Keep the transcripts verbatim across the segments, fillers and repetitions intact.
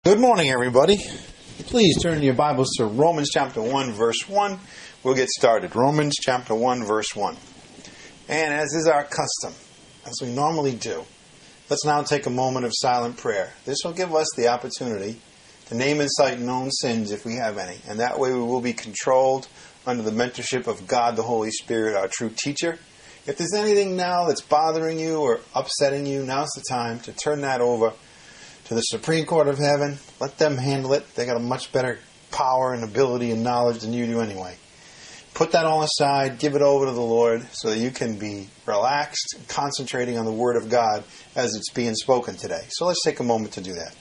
Good morning, everybody. Please turn your Bibles to Romans chapter one, verse one. We'll get started. Romans chapter one, verse one. And as is our custom, as we normally do, let's now take a moment of silent prayer. This will give us the opportunity to name and cite known sins if we have any. And that way we will be controlled under the mentorship of God the Holy Spirit, our true teacher. If there's anything now that's bothering you or upsetting you, now's the time to turn that over to the Supreme Court of Heaven. Let them handle it. They got a much better power and ability and knowledge than you do anyway. Put that all aside. Give it over to the Lord so that you can be relaxed and concentrating on the Word of God as it's being spoken today. So let's take a moment to do that.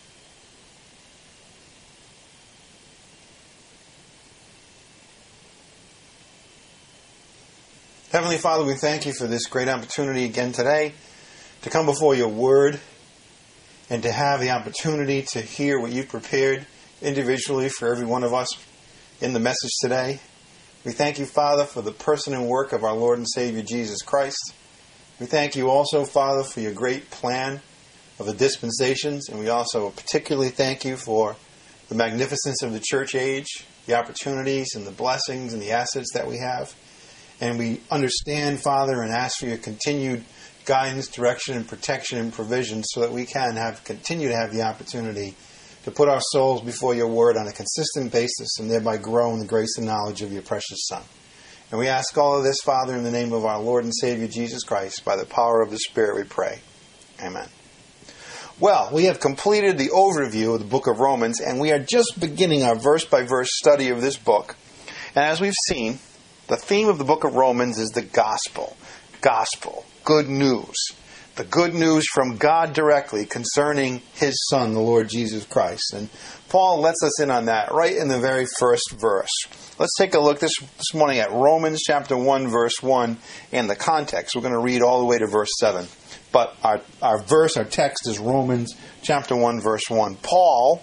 Heavenly Father, we thank you for this great opportunity again today to come before your Word and to have the opportunity to hear what you've prepared individually for every one of us in the message today. We thank you, Father, for the person and work of our Lord and Savior Jesus Christ. We thank you also, Father, for your great plan of the dispensations, and we also particularly thank you for the magnificence of the church age, the opportunities and the blessings and the assets that we have. And we understand, Father, and ask for your continued guidance, direction, and protection and provision so that we can have continue to have the opportunity to put our souls before your word on a consistent basis and thereby grow in the grace and knowledge of your precious Son. And we ask all of this, Father, in the name of our Lord and Savior Jesus Christ. By the power of the Spirit we pray. Amen. Well, we have completed the overview of the book of Romans, and we are just beginning our verse-by-verse study of this book. And as we've seen, the theme of the book of Romans is the gospel. Gospel. Good news. The good news from God directly concerning His Son, the Lord Jesus Christ. And Paul lets us in on that right in the very first verse. Let's take a look this, this morning at Romans chapter one, verse one, and the context. We're going to read all the way to verse seven. But our, our verse, our text is Romans chapter one, verse one. Paul,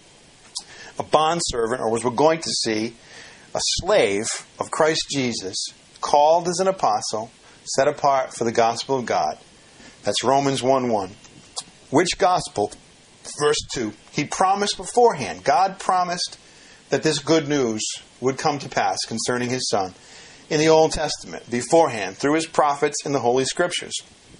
a bondservant, or as we're going to see, a slave of Christ Jesus, called as an apostle, set apart for the gospel of God. That's Romans one one. Which gospel? Verse two. He promised beforehand. God promised that this good news would come to pass concerning His Son in the Old Testament beforehand through His prophets in the Holy Scriptures.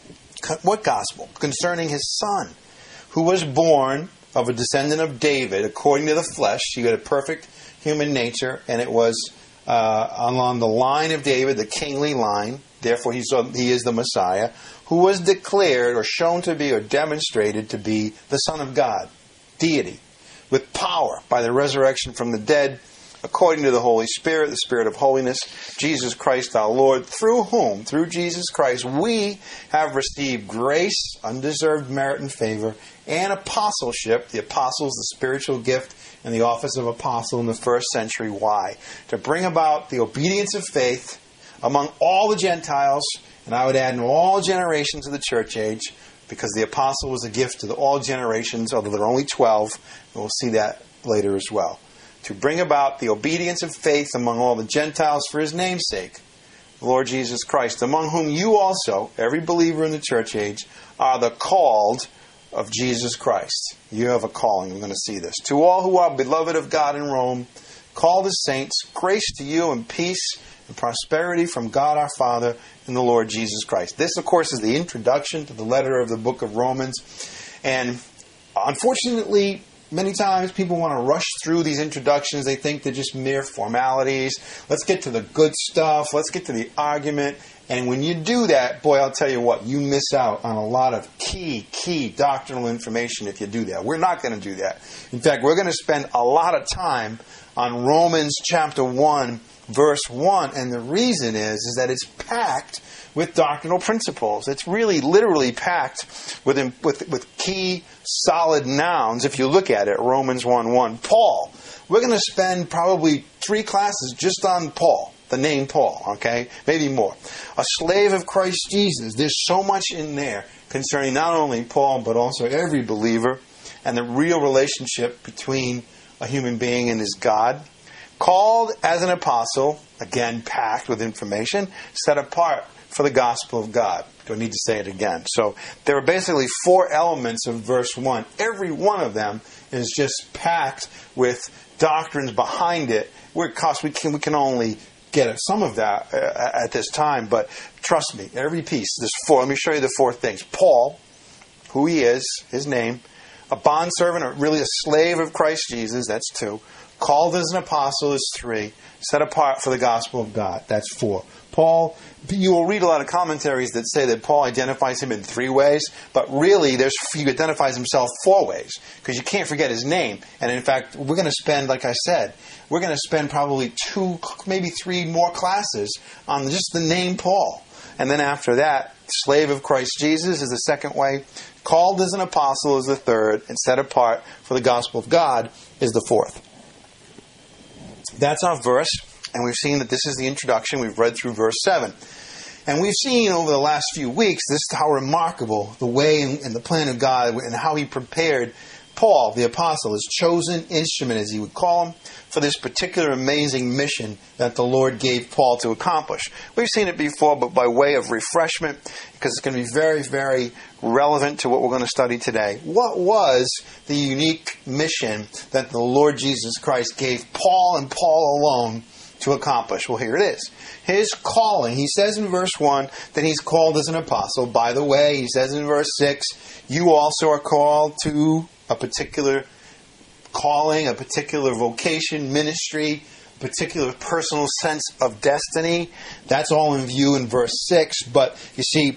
What gospel? Concerning His Son, who was born of a descendant of David according to the flesh. He had a perfect human nature, and it was uh, along the line of David, the kingly line. Therefore, he's, he is the Messiah, who was declared or shown to be or demonstrated to be the Son of God, deity, with power by the resurrection from the dead, according to the Holy Spirit, the Spirit of holiness, Jesus Christ our Lord, through whom, through Jesus Christ, we have received grace, undeserved merit and favor, and apostleship, the apostles, the spiritual gift, and the office of apostle in the first century. Why? To bring about the obedience of faith among all the Gentiles, and I would add in all generations of the church age, because the apostle was a gift to the all generations, although there are only twelve, and we'll see that later as well. To bring about the obedience of faith among all the Gentiles for His name's sake, the Lord Jesus Christ, among whom you also, every believer in the church age, are the called of Jesus Christ. You have a calling. We're going to see this. To all who are beloved of God in Rome, called as saints, grace to you and peace and prosperity from God our Father and the Lord Jesus Christ. This, of course, is the introduction to the letter of the book of Romans. And unfortunately, many times people want to rush through these introductions. They think they're just mere formalities. Let's get to the good stuff. Let's get to the argument. And when you do that, boy, I'll tell you what, you miss out on a lot of key, key doctrinal information if you do that. We're not going to do that. In fact, we're going to spend a lot of time on Romans chapter one, verse one. And the reason is, is that it's packed with doctrinal principles. It's really literally packed with, with, with key, solid nouns. If you look at it, Romans one one. Paul. We're going to spend probably three classes just on Paul. The name Paul, okay? Maybe more. A slave of Christ Jesus. There's so much in there concerning not only Paul, but also every believer and the real relationship between a human being and his God. Called as an apostle, again, packed with information, set apart for the gospel of God. Do I need to say it again? So there are basically four elements of verse one. Every one of them is just packed with doctrines behind it. We're, cost, we, can, we can only get at some of that uh, at this time, but trust me, every piece, there's four. Let me show you the four things. Paul, who he is, his name, a bondservant, or really a slave of Christ Jesus, that's two. Called as an apostle is three. Set apart for the gospel of God, that's four. Paul, you will read a lot of commentaries that say that Paul identifies him in three ways, but really there's he identifies himself four ways, because you can't forget his name. And in fact, we're going to spend, like I said, we're going to spend probably two, maybe three more classes on just the name Paul. And then after that, slave of Christ Jesus is the second way. Called as an apostle is the third, and set apart for the gospel of God is the fourth. That's our verse, and we've seen that this is the introduction. We've read through verse seven. And we've seen over the last few weeks this how remarkable the way and the plan of God and how he prepared Paul, the apostle, his chosen instrument, as he would call him, for this particular amazing mission that the Lord gave Paul to accomplish. We've seen it before, but by way of refreshment, because it's going to be very, very relevant to what we're going to study today. What was the unique mission that the Lord Jesus Christ gave Paul and Paul alone to accomplish? Well, here it is. His calling, he says in verse one that he's called as an apostle. By the way, he says in verse six, you also are called to a particular calling, a particular vocation, ministry, particular personal sense of destiny. That's all in view in verse six. But you see,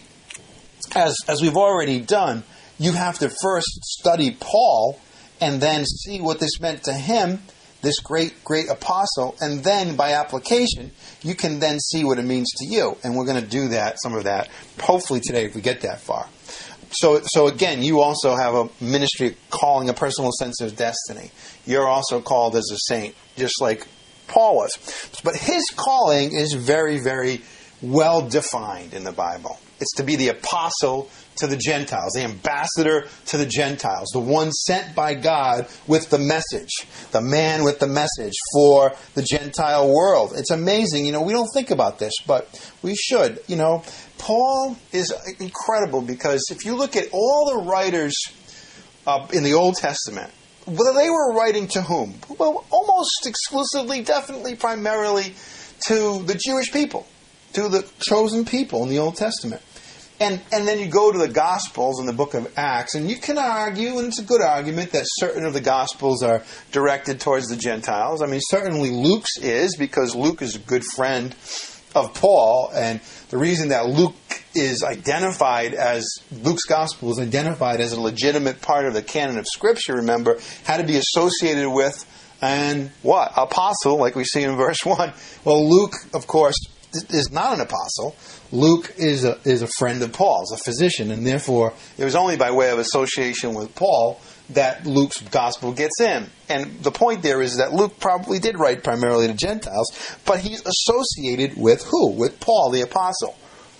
as as we've already done, you have to first study Paul and then see what this meant to him, this great, great apostle, and then by application, you can then see what it means to you. And we're going to do that, some of that, hopefully today if we get that far. So, so again, you also have a ministry calling, a personal sense of destiny. You're also called as a saint, just like Paul was. But his calling is very, very well defined in the Bible. It's to be the apostle to the Gentiles, the ambassador to the Gentiles, the one sent by God with the message, the man with the message for the Gentile world. It's amazing. You know, we don't think about this, but we should. You know, Paul is incredible because if you look at all the writers uh, in the Old Testament, whether they were writing to whom? Well, almost exclusively, definitely, primarily to the Jewish people, to the chosen people in the Old Testament. And and then you go to the Gospels in the book of Acts, and you can argue, and it's a good argument, that certain of the Gospels are directed towards the Gentiles. I mean, certainly Luke's is, because Luke is a good friend of Paul, and the reason that Luke is identified as, Luke's Gospel is identified as a legitimate part of the canon of Scripture, remember, had to be associated with, and what? Apostle, like we see in verse one. Well, Luke, of course, is not an apostle. Luke is a is a friend of Paul's, a physician, and therefore it was only by way of association with Paul that Luke's gospel gets in. And the point there is that Luke probably did write primarily to Gentiles, but he's associated with who? With Paul, the apostle.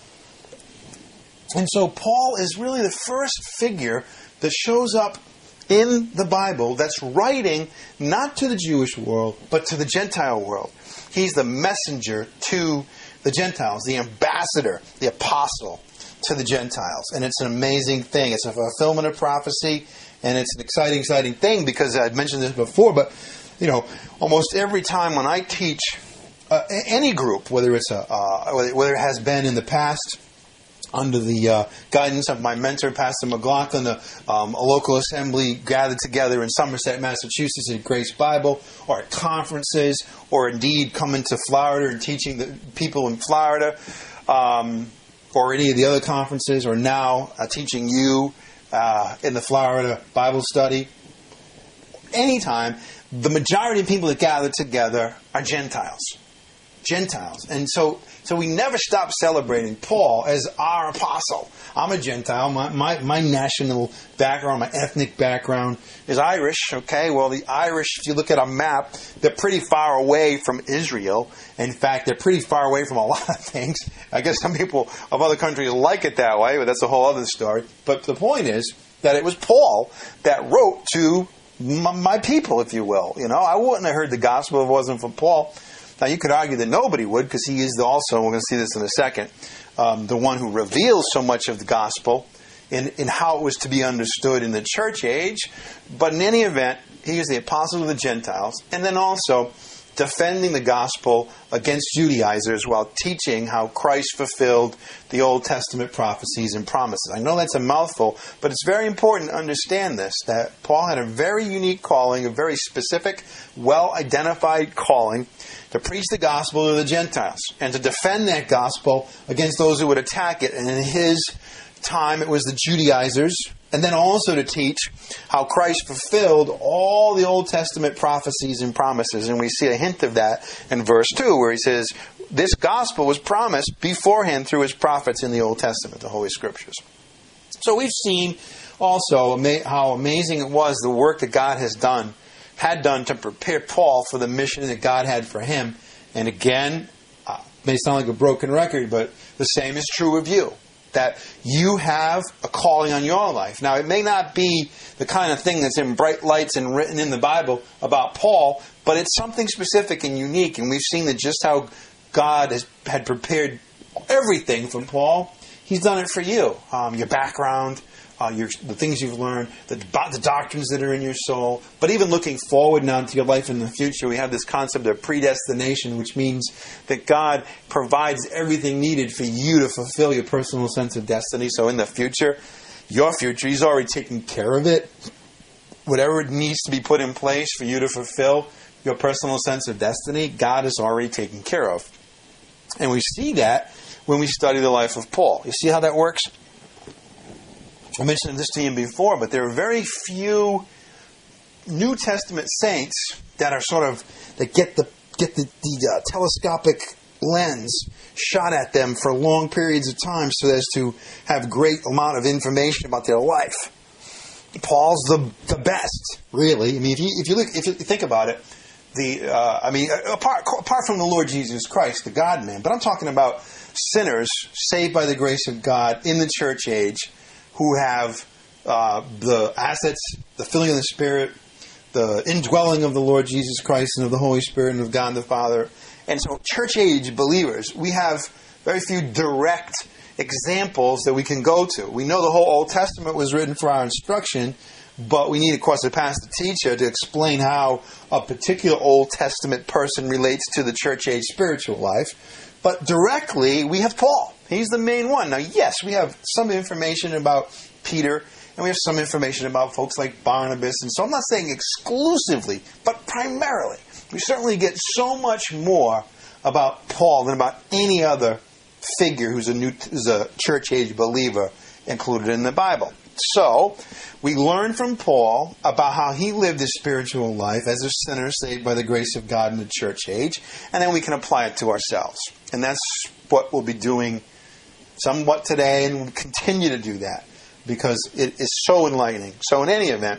And so Paul is really the first figure that shows up in the Bible that's writing not to the Jewish world, but to the Gentile world. He's the messenger to the Gentiles, the ambassador, the apostle to the Gentiles. And it's an amazing thing. It's a fulfillment of prophecy, and it's an exciting, exciting thing because I've mentioned this before, but, you know, almost every time when I teach uh, any group, whether it's a, uh, whether it has been in the past, under the uh, guidance of my mentor, Pastor McLaughlin, a, um, a local assembly gathered together in Somerset, Massachusetts at Grace Bible, or at conferences, or indeed coming to Florida and teaching the people in Florida, um, or any of the other conferences, or now uh, teaching you uh, in the Florida Bible study. Anytime, the majority of people that gather together are Gentiles. Gentiles. And so so we never stop celebrating Paul as our apostle. I'm a Gentile. My, my, my national background, my ethnic background is Irish. Okay, well, the Irish, if you look at a map, they're pretty far away from Israel. In fact, they're pretty far away from a lot of things. I guess some people of other countries like it that way, but that's a whole other story. But the point is that it was Paul that wrote to my, my people, if you will. You know, I wouldn't have heard the gospel if it wasn't for Paul. Now, you could argue that nobody would, because he is also, and we're going to see this in a second, um, the one who reveals so much of the gospel in, in how it was to be understood in the church age. But in any event, he was the apostle of the Gentiles, and then also defending the gospel against Judaizers while teaching how Christ fulfilled the Old Testament prophecies and promises. I know that's a mouthful, but it's very important to understand this, that Paul had a very unique calling, a very specific, well-identified calling to preach the gospel to the Gentiles and to defend that gospel against those who would attack it. And in his time, it was the Judaizers, and then also to teach how Christ fulfilled all the Old Testament prophecies and promises. And we see a hint of that in verse two, where he says, this gospel was promised beforehand through his prophets in the Old Testament, the Holy Scriptures. So we've seen also how amazing it was, the work that God has done, had done to prepare Paul for the mission that God had for him. And again, uh, may sound like a broken record, but the same is true of you. That you have a calling on your life. Now, it may not be the kind of thing that's in bright lights and written in the Bible about Paul, but it's something specific and unique. And we've seen that just how God has had prepared everything for Paul, He's done it for you. Um, your background, uh, your, the things you've learned, the, the doctrines that are in your soul. But even looking forward now to your life in the future, we have this concept of predestination, which means that God provides everything needed for you to fulfill your personal sense of destiny. So in the future, your future, He's already taken care of it. Whatever needs to be put in place for you to fulfill your personal sense of destiny, God has already taken care of. And we see that when we study the life of Paul. You see how that works? I mentioned this to you before, but there are very few New Testament saints that are sort of, that get the get the, the uh, telescopic lens shot at them for long periods of time so as to have great amount of information about their life. Paul's the the best, really. I mean, if you if you look if you think about it, the uh, I mean, apart apart from the Lord Jesus Christ, the God-man, but I'm talking about sinners saved by the grace of God in the church age, who have uh, the assets, the filling of the Spirit, the indwelling of the Lord Jesus Christ and of the Holy Spirit and of God the Father. And so church age believers, we have very few direct examples that we can go to. We know the whole Old Testament was written for our instruction, but we need, of course, a pastor teacher to explain how a particular Old Testament person relates to the church age spiritual life. But directly, we have Paul. He's the main one. Now, yes, we have some information about Peter, and we have some information about folks like Barnabas. And so I'm not saying exclusively, but primarily. We certainly get so much more about Paul than about any other figure who's a new, who's a church-age believer included in the Bible. So, we learn from Paul about how he lived his spiritual life as a sinner saved by the grace of God in the church age, and then we can apply it to ourselves. And that's what we'll be doing somewhat today, and we'll continue to do that because it is so enlightening. So in any event,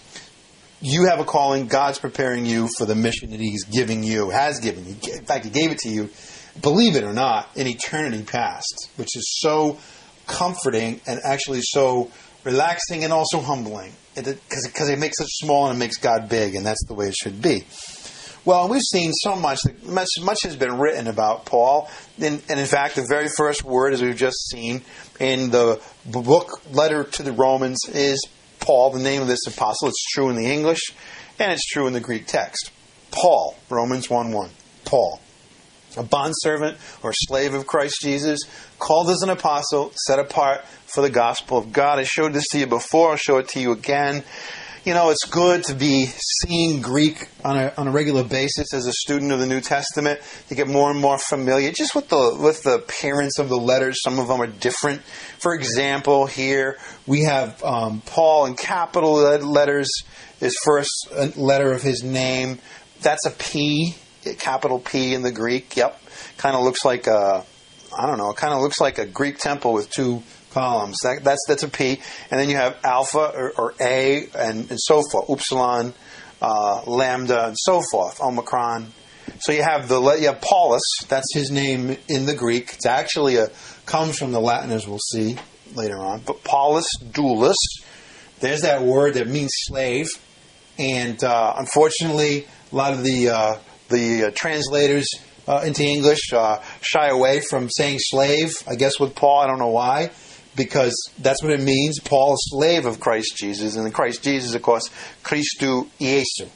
you have a calling. God's preparing you for the mission that He's giving you, has given you. In fact, He gave it to you, believe it or not, in eternity past, which is so comforting and actually so relaxing and also humbling, because it, it makes us small and it makes God big, and that's the way it should be. Well, we've seen so much, much, much has been written about Paul, and, and in fact, the very first word, as we've just seen in the book, letter to the Romans, is Paul, the name of this apostle. It's true in the English, and it's true in the Greek text. Paul, Romans one one, Paul. A bondservant or slave of Christ Jesus, called as an apostle, set apart for the gospel of God. I showed this to you before. I'll show it to you again. You know, it's good to be seeing Greek on a on a regular basis as a student of the New Testament. You get more and more familiar just with the with the appearance of the letters. Some of them are different. For example, here we have um, Paul in capital letters. His first letter of his name, that's a P. Capital P in the Greek. Yep. Kind of looks like a, I don't know, it kind of looks like a Greek temple with two columns. That, that's that's a P. And then you have alpha or, or A and, and so forth. Upsilon, uh, lambda, and so forth. Omicron. So you have the you have Paulus. That's his name in the Greek. It's actually a comes from the Latin, as we'll see later on. But Paulus Doulos. There's that word that means slave. And uh, unfortunately, a lot of the uh, The uh, translators uh, into English uh, shy away from saying slave, I guess with Paul. I don't know why. because that's what it means. Paul, a slave of Christ Jesus. And Christ Jesus, of course, Christou Iesu.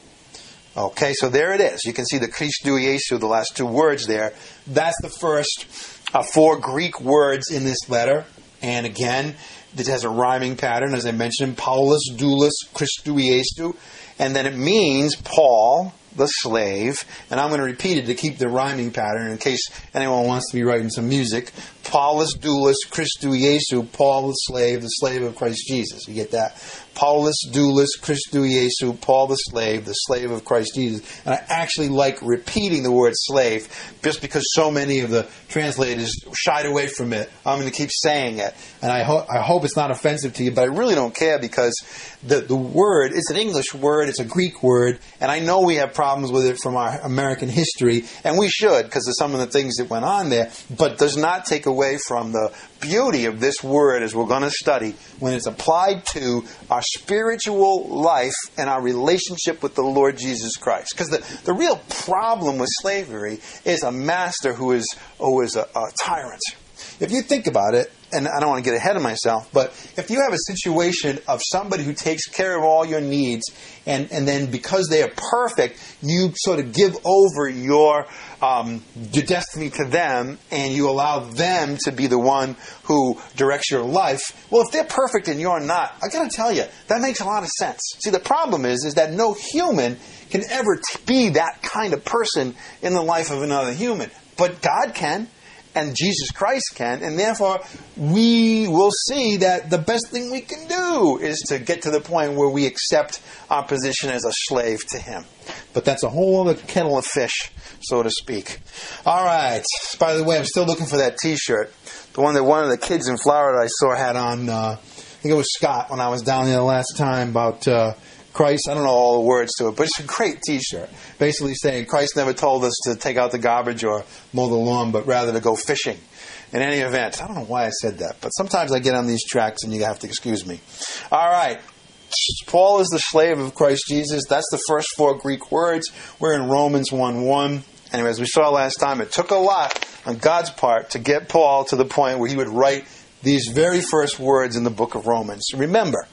Okay, so there it is. You can see the Christou Iesu, the last two words there. That's the first uh, four Greek words in this letter. And again, it has a rhyming pattern, as I mentioned, Paulus, Doulos, Christou Iesu. And then it means Paul, the slave. And I'm going to repeat it to keep the rhyming pattern in case anyone wants to be writing some music. Paulus, Doulos, Christou Iesu, Paul, the slave, the slave of Christ Jesus. You get that? Paulus, Doulos, Christou Iesu, Paul the slave, the slave of Christ Jesus. And I actually like repeating the word slave just because so many of the translators shied away from it. I'm going to keep saying it. And I, ho- I hope it's not offensive to you, but I really don't care because the, the word, it's an English word, it's a Greek word, and I know we have problems with it from our American history, and we should because of some of the things that went on there, but does not take away from the beauty of this word as we're going to study when it's applied to our spiritual life and our relationship with the Lord Jesus Christ. Because the, the real problem with slavery is a master who is, who is a, a tyrant. If you think about it, and I don't want to get ahead of myself, but if you have a situation of somebody who takes care of all your needs, and, and then because they are perfect, you sort of give over your, um, your destiny to them, and you allow them to be the one who directs your life. Well, if they're perfect and you're not, I got to tell you, that makes a lot of sense. See, the problem is, is that no human can ever t- be that kind of person in the life of another human. But God can. And Jesus Christ can, and therefore we will see that the best thing we can do is to get to the point where we accept our position as a slave to Him. But that's a whole other kettle of fish, so to speak. All right. By the way, I'm still looking for that T-shirt. The one that one of the kids in Florida I saw had on, uh, I think it was Scott when I was down there the last time, about uh, Christ. I don't know all the words to it, but it's a great T-shirt. Basically saying Christ never told us to take out the garbage or mow the lawn, but rather to go fishing. In any event, I don't know why I said that, but sometimes I get on these tracks and you have to excuse me. All right. Paul is the slave of Christ Jesus. That's the first four Greek words. We're in Romans one one. Anyway, as we saw last time, it took a lot on God's part to get Paul to the point where he would write these very first words in the book of Romans. Remember,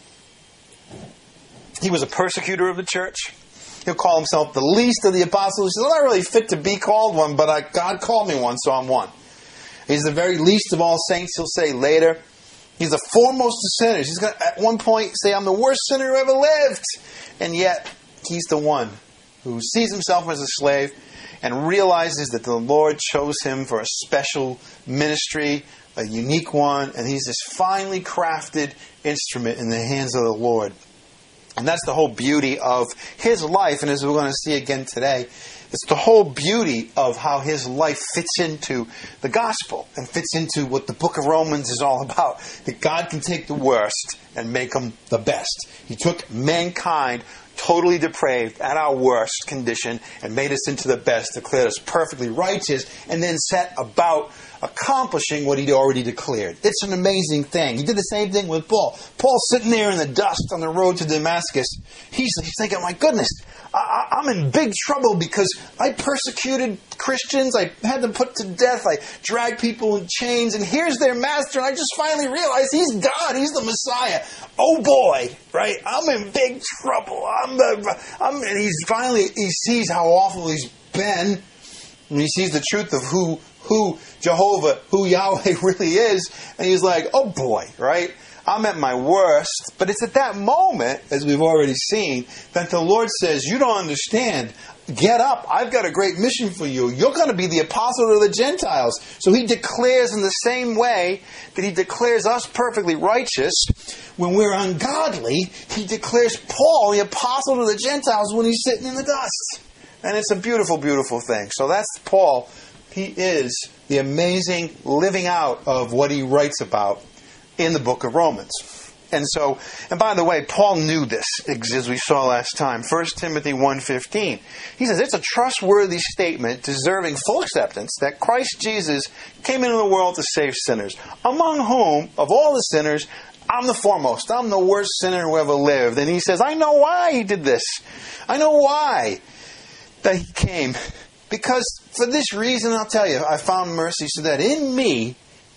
he was a persecutor of the church. He'll call himself the least of the apostles. He's not really fit to be called one, but I, God called me one, so I'm one. He's the very least of all saints, he'll say later. He's the foremost of sinners. He's going to, at one point, say, I'm the worst sinner who ever lived. And yet, he's the one who sees himself as a slave and realizes that the Lord chose him for a special ministry, a unique one, and he's this finely crafted instrument in the hands of the Lord. And that's the whole beauty of his life. And as we're going to see again today, it's the whole beauty of how his life fits into the gospel and fits into what the book of Romans is all about. That God can take the worst and make them the best. He took mankind totally depraved at our worst condition and made us into the best, declared us perfectly righteous, and then set about accomplishing what he'd already declared. It's an amazing thing. He did the same thing with Paul. Paul's sitting there in the dust on the road to Damascus. He's, he's thinking, my goodness, I, I'm in big trouble because I persecuted Christians. I had them put to death. I dragged people in chains. And here's their master. And I just finally realized he's God. He's the Messiah. Oh boy, right? I'm in big trouble. I'm, the, I'm and he's finally, he sees how awful he's been. And he sees the truth of who who Jehovah, who Yahweh really is. And he's like, oh boy, right? I'm at my worst. But it's at that moment, as we've already seen, that the Lord says, you don't understand. Get up. I've got a great mission for you. You're going to be the apostle of the Gentiles. So he declares in the same way that he declares us perfectly righteous when we're ungodly. He declares Paul the apostle to the Gentiles when he's sitting in the dust. And it's a beautiful, beautiful thing. So that's Paul. He is the amazing living out of what he writes about in the book of Romans. And so, and by the way, Paul knew this, as we saw last time. First Timothy one fifteen. He says, it's a trustworthy statement deserving full acceptance that Christ Jesus came into the world to save sinners, among whom, of all the sinners, I'm the foremost. I'm the worst sinner who ever lived. And he says, I know why he did this. I know why that he came. Because for this reason, I'll tell you, I found mercy so that in me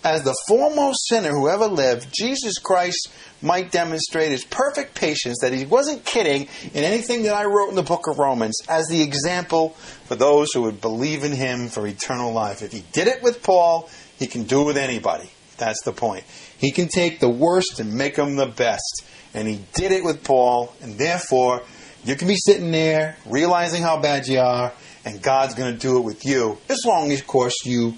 as the foremost sinner who ever lived, Jesus Christ might demonstrate his perfect patience, that he wasn't kidding in anything that I wrote in the book of Romans, as the example for those who would believe in him for eternal life. If he did it with Paul, he can do it with anybody. That's the point. He can take the worst and make them the best. And he did it with Paul, and therefore, you can be sitting there, realizing how bad you are, and God's going to do it with you, as long as, of course, you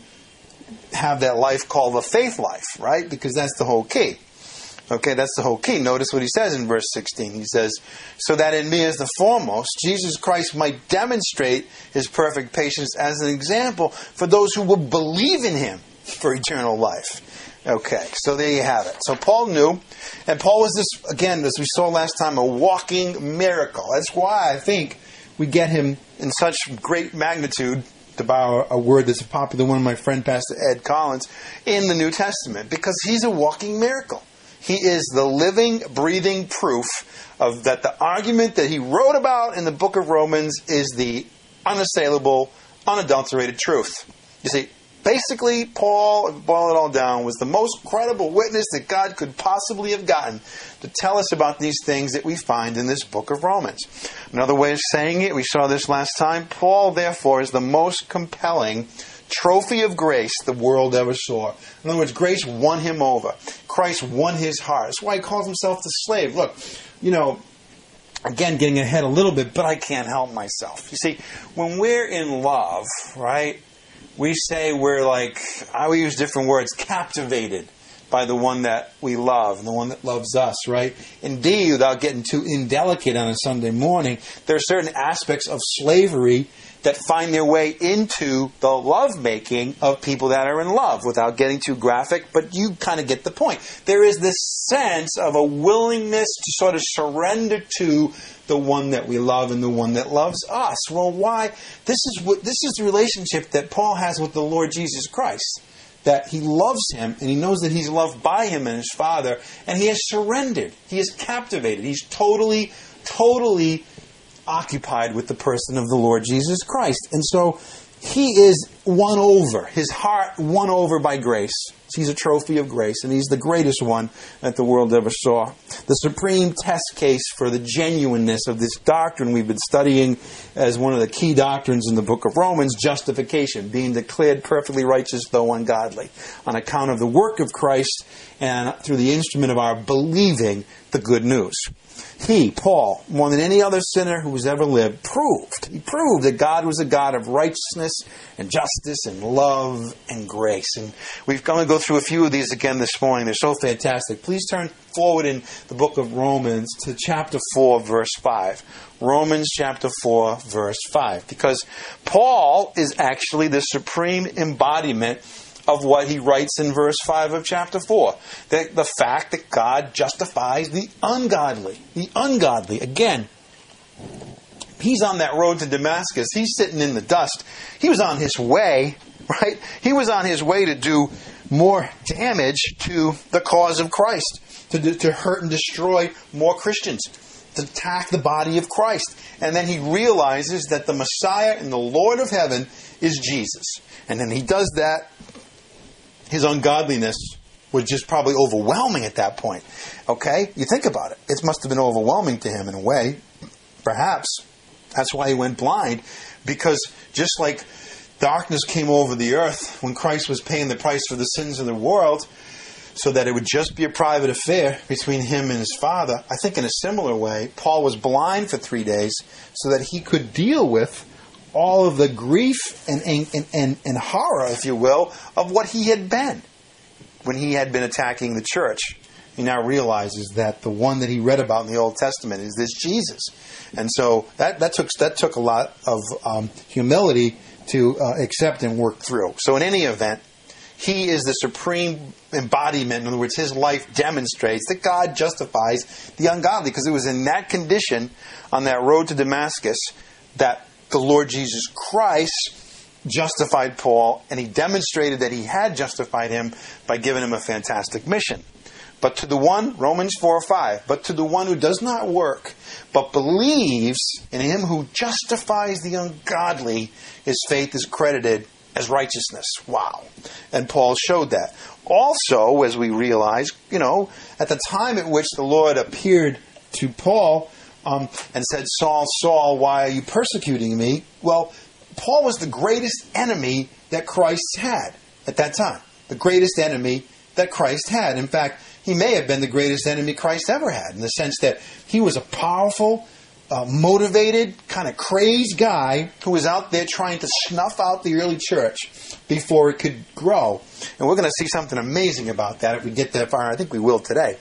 have that life called the faith life, right? Because that's the whole key. Okay, that's the whole key. Notice what he says in verse sixteen. He says, so that in me as the foremost, Jesus Christ might demonstrate his perfect patience as an example for those who will believe in him for eternal life. Okay, so there you have it. So Paul knew, and Paul was this, again, as we saw last time, a walking miracle. That's why I think we get him in such great magnitude, to borrow a word that's a popular one of my friend Pastor Ed Collins, in the New Testament, because he's a walking miracle. He is the living, breathing proof of that the argument that he wrote about in the book of Romans is the unassailable, unadulterated truth. You see, basically, Paul, if you boil it all down, was the most credible witness that God could possibly have gotten to tell us about these things that we find in this book of Romans. Another way of saying it, we saw this last time, Paul, therefore, is the most compelling trophy of grace the world ever saw. In other words, grace won him over. Christ won his heart. That's why he calls himself the slave. Look, you know, again, getting ahead a little bit, but I can't help myself. You see, when we're in love, right, we say we're like, I will use different words, captivated by the one that we love, and the one that loves us, right? Indeed, without getting too indelicate on a Sunday morning, there are certain aspects of slavery that find their way into the lovemaking of people that are in love, without getting too graphic, but you kind of get the point. There is this sense of a willingness to sort of surrender to the one that we love and the one that loves us. Well, why? This is what this is the relationship that Paul has with the Lord Jesus Christ. That he loves him, and he knows that he's loved by him and his Father, and he has surrendered. He is captivated. He's totally, totally occupied with the person of the Lord Jesus Christ. And so he is won over, his heart won over by grace. He's a trophy of grace, and he's the greatest one that the world ever saw. The supreme test case for the genuineness of this doctrine we've been studying as one of the key doctrines in the book of Romans, justification, being declared perfectly righteous though ungodly, on account of the work of Christ and through the instrument of our believing the good news. He, Paul, more than any other sinner who has ever lived, proved, he proved that God was a God of righteousness and justice and love and grace. And we're going to go through a few of these again this morning. They're so fantastic. Please turn forward in the book of Romans to chapter four, verse five. Romans chapter four, verse five. Because Paul is actually the supreme embodiment of what he writes in verse five of chapter four. The, the fact that God justifies the ungodly. The ungodly. Again, he's on that road to Damascus. He's sitting in the dust. He was on his way, right? He was on his way to do more damage to the cause of Christ. To, to hurt and destroy more Christians. To attack the body of Christ. And then he realizes that the Messiah and the Lord of heaven is Jesus. And then he does that. His ungodliness was just probably overwhelming at that point. Okay? You think about it. It must have been overwhelming to him in a way. Perhaps. That's why he went blind. Because just like darkness came over the earth when Christ was paying the price for the sins of the world, so that it would just be a private affair between him and his Father, I think in a similar way, Paul was blind for three days so that he could deal with all of the grief and, and, and, and horror, if you will, of what he had been when he had been attacking the church. He now realizes that the one that he read about in the Old Testament is this Jesus. And so that, that took that took a lot of um, humility to uh, accept and work through. So in any event, he is the supreme embodiment. In other words, his life demonstrates that God justifies the ungodly. Because it was in that condition, on that road to Damascus, that the Lord Jesus Christ justified Paul, and he demonstrated that he had justified him by giving him a fantastic mission. But to the one, Romans four five, but to the one who does not work, but believes in him who justifies the ungodly, his faith is credited as righteousness. Wow. And Paul showed that. Also, as we realize, you know, at the time at which the Lord appeared to Paul um, and said, Saul, Saul, why are you persecuting me? Well, Paul was the greatest enemy that Christ had at that time. The greatest enemy that Christ had. In fact, he may have been the greatest enemy Christ ever had, in the sense that he was a powerful, uh, motivated, kind of crazed guy who was out there trying to snuff out the early church before it could grow. And we're going to see something amazing about that if we get that far. I think we will today.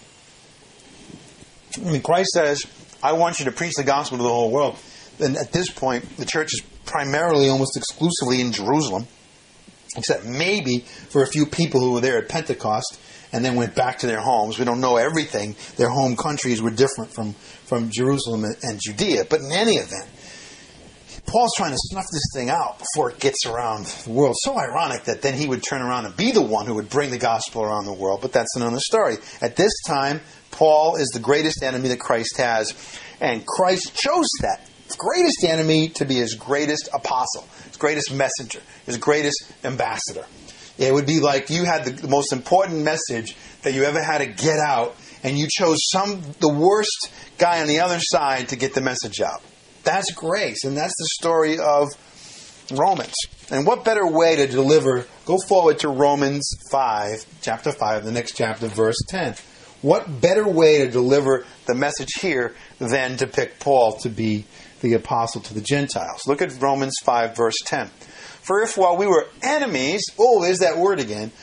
I mean, Christ says, I want you to preach the gospel to the whole world. And at this point, the church is primarily, almost exclusively in Jerusalem, except maybe for a few people who were there at Pentecost and then went back to their homes. We don't know everything. Their home countries were different from, from Jerusalem and Judea. But in any event, Paul's trying to snuff this thing out before it gets around the world. So ironic that then he would turn around and be the one who would bring the gospel around the world. But that's another story. At this time, Paul is the greatest enemy that Christ has. And Christ chose that greatest enemy to be his greatest apostle, his greatest messenger, his greatest ambassador. It would be like you had the, the most important message that you ever had to get out, and you chose some the worst guy on the other side to get the message out. That's grace, and that's the story of Romans. And what better way to deliver? Go forward to Romans five, chapter five, the next chapter, verse ten. What better way to deliver the message here than to pick Paul to be the apostle to the Gentiles? Look at Romans five, verse ten. For if while we were enemies, oh, there's that word again,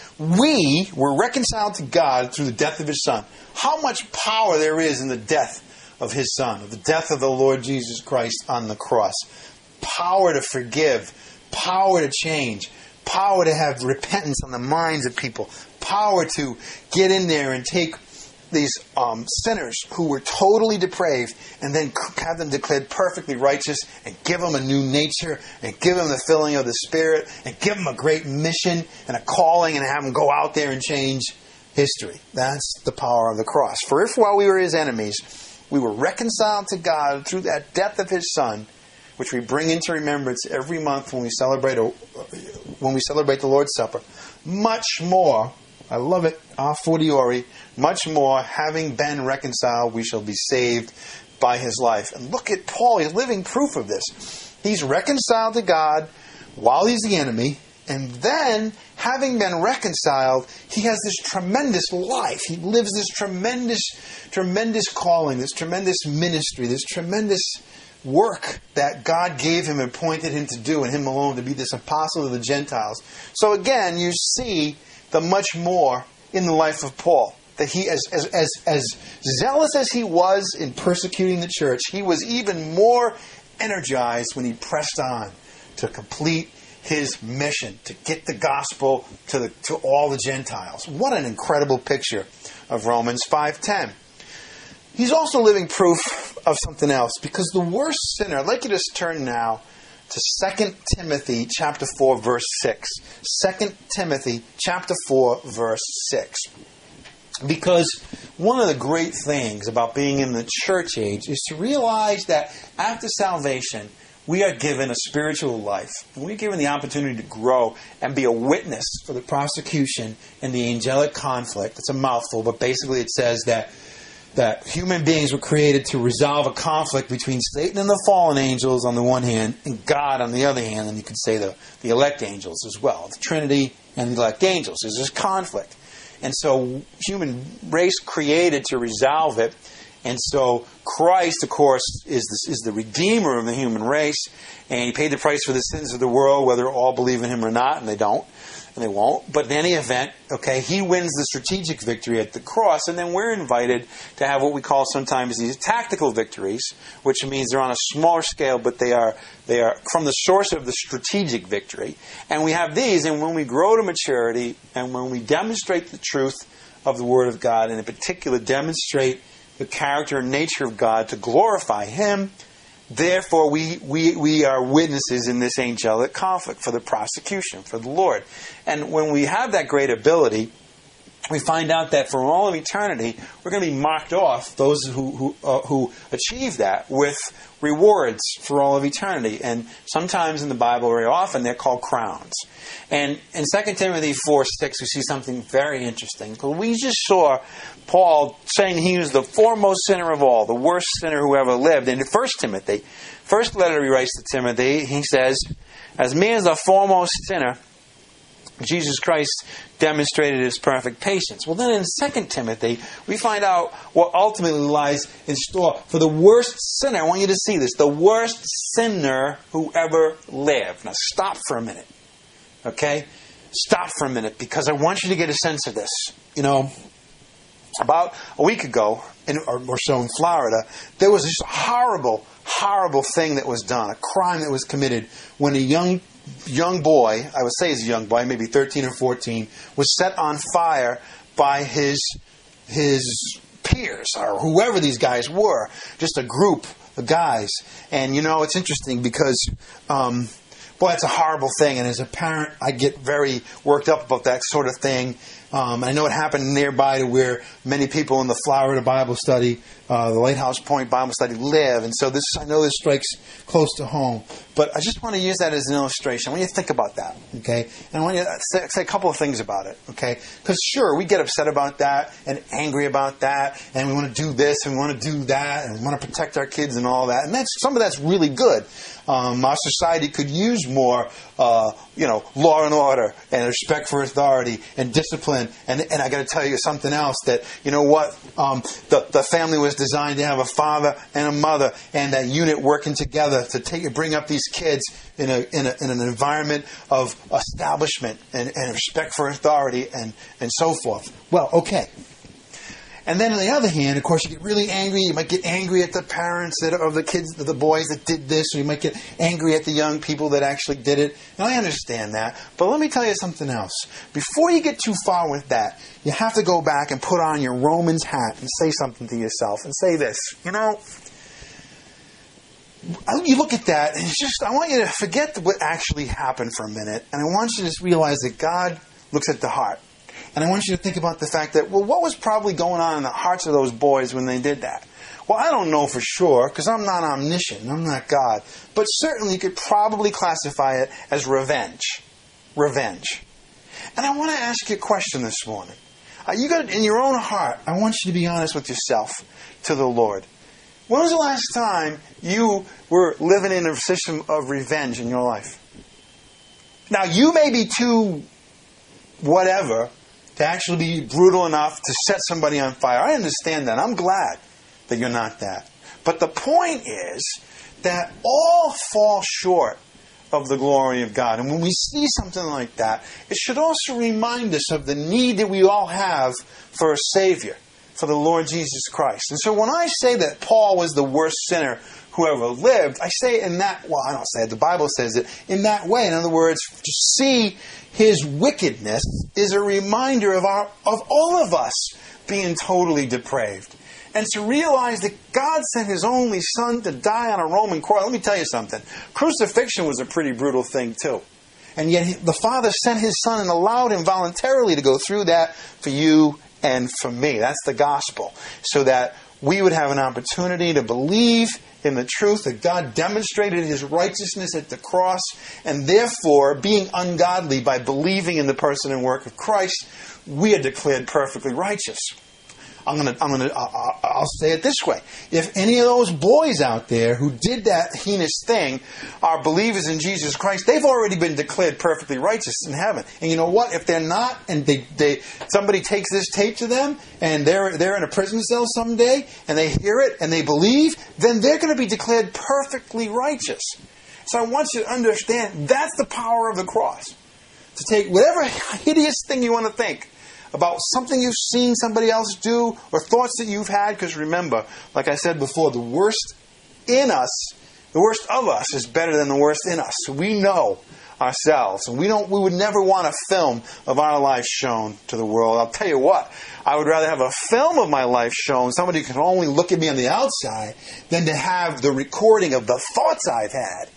we were reconciled to God through the death of his Son. How much power there is in the death of his Son, of the death of the Lord Jesus Christ on the cross. Power to forgive, power to change, power to have repentance on the minds of people, power to get in there and take these um, sinners who were totally depraved and then have them declared perfectly righteous and give them a new nature and give them the filling of the Spirit and give them a great mission and a calling and have them go out there and change history. That's the power of the cross. For if while we were his enemies, we were reconciled to God through that death of his Son, which we bring into remembrance every month when we celebrate a, when we celebrate the Lord's Supper, much more, I love it, a fortiori, much more, having been reconciled, we shall be saved by his life. And look at Paul, he's living proof of this. He's reconciled to God while he's the enemy, and then, having been reconciled, he has this tremendous life. He lives this tremendous, tremendous calling, this tremendous ministry, this tremendous work that God gave him and appointed him to do, and him alone to be this apostle of the Gentiles. So again, you see the much more in the life of Paul. That he, as, as, as, as zealous as he was in persecuting the church, he was even more energized when he pressed on to complete his mission, to get the gospel to the to all the Gentiles. What an incredible picture of Romans five ten. He's also living proof of something else, because the worst sinner, I'd like you to turn now to Second Timothy chapter four, verse six. Second Timothy chapter four, verse six. Because one of the great things about being in the church age is to realize that after salvation, we are given a spiritual life. We're given the opportunity to grow and be a witness for the prosecution and the angelic conflict. It's a mouthful, but basically it says that that human beings were created to resolve a conflict between Satan and the fallen angels on the one hand, and God on the other hand, and you could say the, the elect angels as well. The Trinity and the elect angels. There's this conflict. And so human race created to resolve it. And so Christ, of course, is the, is the Redeemer of the human race. And he paid the price for the sins of the world, whether all believe in him or not, and they don't. And they won't. But in any event, okay, he wins the strategic victory at the cross, and then we're invited to have what we call sometimes these tactical victories, which means they're on a smaller scale, but they are they are from the source of the strategic victory. And we have these, and when we grow to maturity, and when we demonstrate the truth of the Word of God, and in particular demonstrate the character and nature of God to glorify Him, therefore, we, we, we are witnesses in this angelic conflict for the prosecution, for the Lord. And when we have that great ability, we find out that for all of eternity, we're going to be marked off, those who who, uh, who achieve that, with rewards for all of eternity. And sometimes in the Bible, very often, they're called crowns. And in Second Timothy four six, we see something very interesting. We just saw Paul saying he was the foremost sinner of all, the worst sinner who ever lived. And in First Timothy, first letter he writes to Timothy, he says, as me as the foremost sinner, Jesus Christ demonstrated His perfect patience. Well, then in Second Timothy, we find out what ultimately lies in store for the worst sinner. I want you to see this. The worst sinner who ever lived. Now stop for a minute. Okay? Stop for a minute, because I want you to get a sense of this. You know, about a week ago, in, or, or so in Florida, there was this horrible, horrible thing that was done. A crime that was committed when a young young boy, I would say he's a young boy, maybe thirteen or fourteen, was set on fire by his his peers, or whoever these guys were, just a group of guys. And you know, it's interesting because, um, boy, it's a horrible thing. And as a parent, I get very worked up about that sort of thing. Um, I know it happened nearby to where many people in the Florida Bible Study, uh, the Lighthouse Point Bible Study, live. And so this, I know this strikes close to home. But I just want to use that as an illustration. I want you to think about that, okay? And I want you to say, say a couple of things about it, okay? Because sure, we get upset about that and angry about that, and we want to do this and we want to do that, and we want to protect our kids and all that. And that's some of that's really good. Um, our society could use more, uh, you know, law and order and respect for authority and discipline. And and I got to tell you something else, that, you know what, um, the the family was designed to have a father and a mother, and that unit working together to take and bring up these kids in a in, a, in an environment of establishment and, and respect for authority and and so forth. Well, okay. And then on the other hand, of course, you get really angry. You might get angry at the parents that, of the kids, the boys that did this, or you might get angry at the young people that actually did it. And I understand that. But let me tell you something else. Before you get too far with that, you have to go back and put on your Romans hat and say something to yourself and say this. You know, you look at that and it's just, I want you to forget what actually happened for a minute. And I want you to just realize that God looks at the heart. And I want you to think about the fact that, well, what was probably going on in the hearts of those boys when they did that? Well, I don't know for sure, because I'm not omniscient. I'm not God. But certainly you could probably classify it as revenge. Revenge. And I want to ask you a question this morning. Uh, you got in your own heart, I want you to be honest with yourself to the Lord. When was the last time you were living in a system of revenge in your life? Now, you may be too whatever to actually be brutal enough to set somebody on fire. I understand that. I'm glad that you're not that. But the point is that all fall short of the glory of God. And when we see something like that, it should also remind us of the need that we all have for a Savior, for the Lord Jesus Christ. And so when I say that Paul was the worst sinner who ever lived, I say it in that, well, I don't say it, the Bible says it, in that way. In other words, to see his wickedness is a reminder of our of all of us being totally depraved. And to realize that God sent His only Son to die on a Roman cross. Let me tell you something. Crucifixion was a pretty brutal thing too. And yet the Father sent His Son and allowed Him voluntarily to go through that for you and for me. That's the gospel. So that we would have an opportunity to believe in the truth that God demonstrated His righteousness at the cross, and therefore, being ungodly by believing in the person and work of Christ, we are declared perfectly righteous. I'm gonna, I'm gonna, I'll, I'll say it this way: if any of those boys out there who did that heinous thing are believers in Jesus Christ, they've already been declared perfectly righteous in heaven. And you know what? If they're not, and they, they, somebody takes this tape to them, and they're they're in a prison cell someday, and they hear it and they believe, then they're going to be declared perfectly righteous. So I want you to understand that's the power of the cross. To take whatever hideous thing you want to think about something you've seen somebody else do or thoughts that you've had, because remember, like I said before, the worst in us, the worst of us is better than the worst in us. So we know ourselves, and we don't. We would never want a film of our life shown to the world. I'll tell you what, I would rather have a film of my life shown, somebody who can only look at me on the outside, than to have the recording of the thoughts I've had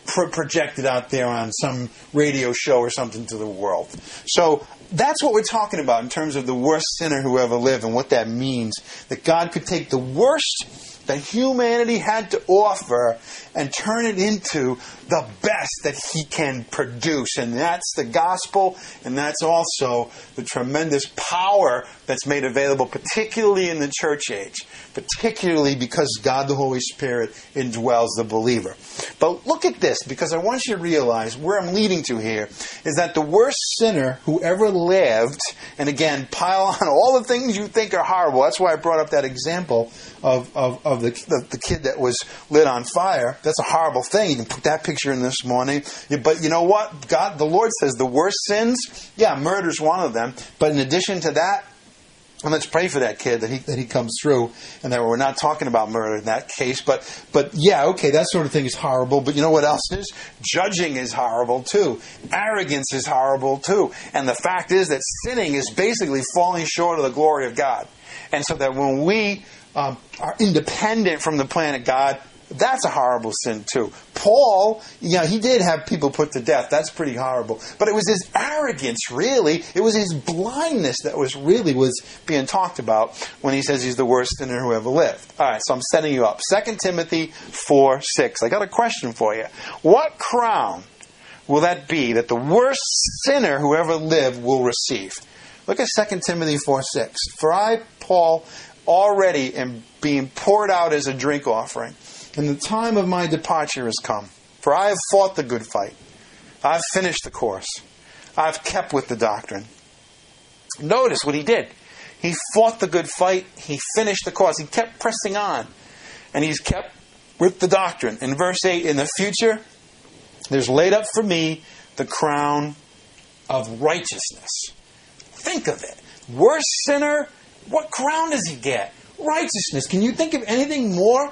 pro- projected out there on some radio show or something to the world. So that's what we're talking about in terms of the worst sinner who ever lived and what that means. That God could take the worst that humanity had to offer and turn it into the best that He can produce. And that's the gospel, and that's also the tremendous power that's made available, particularly in the church age, particularly because God the Holy Spirit indwells the believer. But look at this, because I want you to realize where I'm leading to here is that the worst sinner who ever lived, and again, pile on all the things you think are horrible. That's why I brought up that example of, of, of the, the, the kid that was lit on fire. That's a horrible thing. You can put that picture in this morning. But you know what? God, the Lord says the worst sins, yeah, murder's one of them. But in addition to that, and let's pray for that kid that he that he comes through, and that we're not talking about murder in that case. But but yeah, okay, that sort of thing is horrible. But you know what else is? Judging is horrible too. Arrogance is horrible too. And the fact is that sinning is basically falling short of the glory of God. And so that when we um, are independent from the plan of God, that's a horrible sin too. Paul, yeah, he did have people put to death. That's pretty horrible. But it was his arrogance, really. It was his blindness that was really was being talked about when he says he's the worst sinner who ever lived. All right, so I'm setting you up. Second Timothy four six. I got a question for you. What crown will that be that the worst sinner who ever lived will receive? Look at Second Timothy four six. For I, Paul, already am being poured out as a drink offering, and the time of my departure has come. For I have fought the good fight. I've finished the course. I've kept with the doctrine. Notice what he did. He fought the good fight. He finished the course. He kept pressing on. And he's kept with the doctrine. In verse eight, in the future, there's laid up for me the crown of righteousness. Think of it. Worst sinner, what crown does he get? Righteousness. Can you think of anything more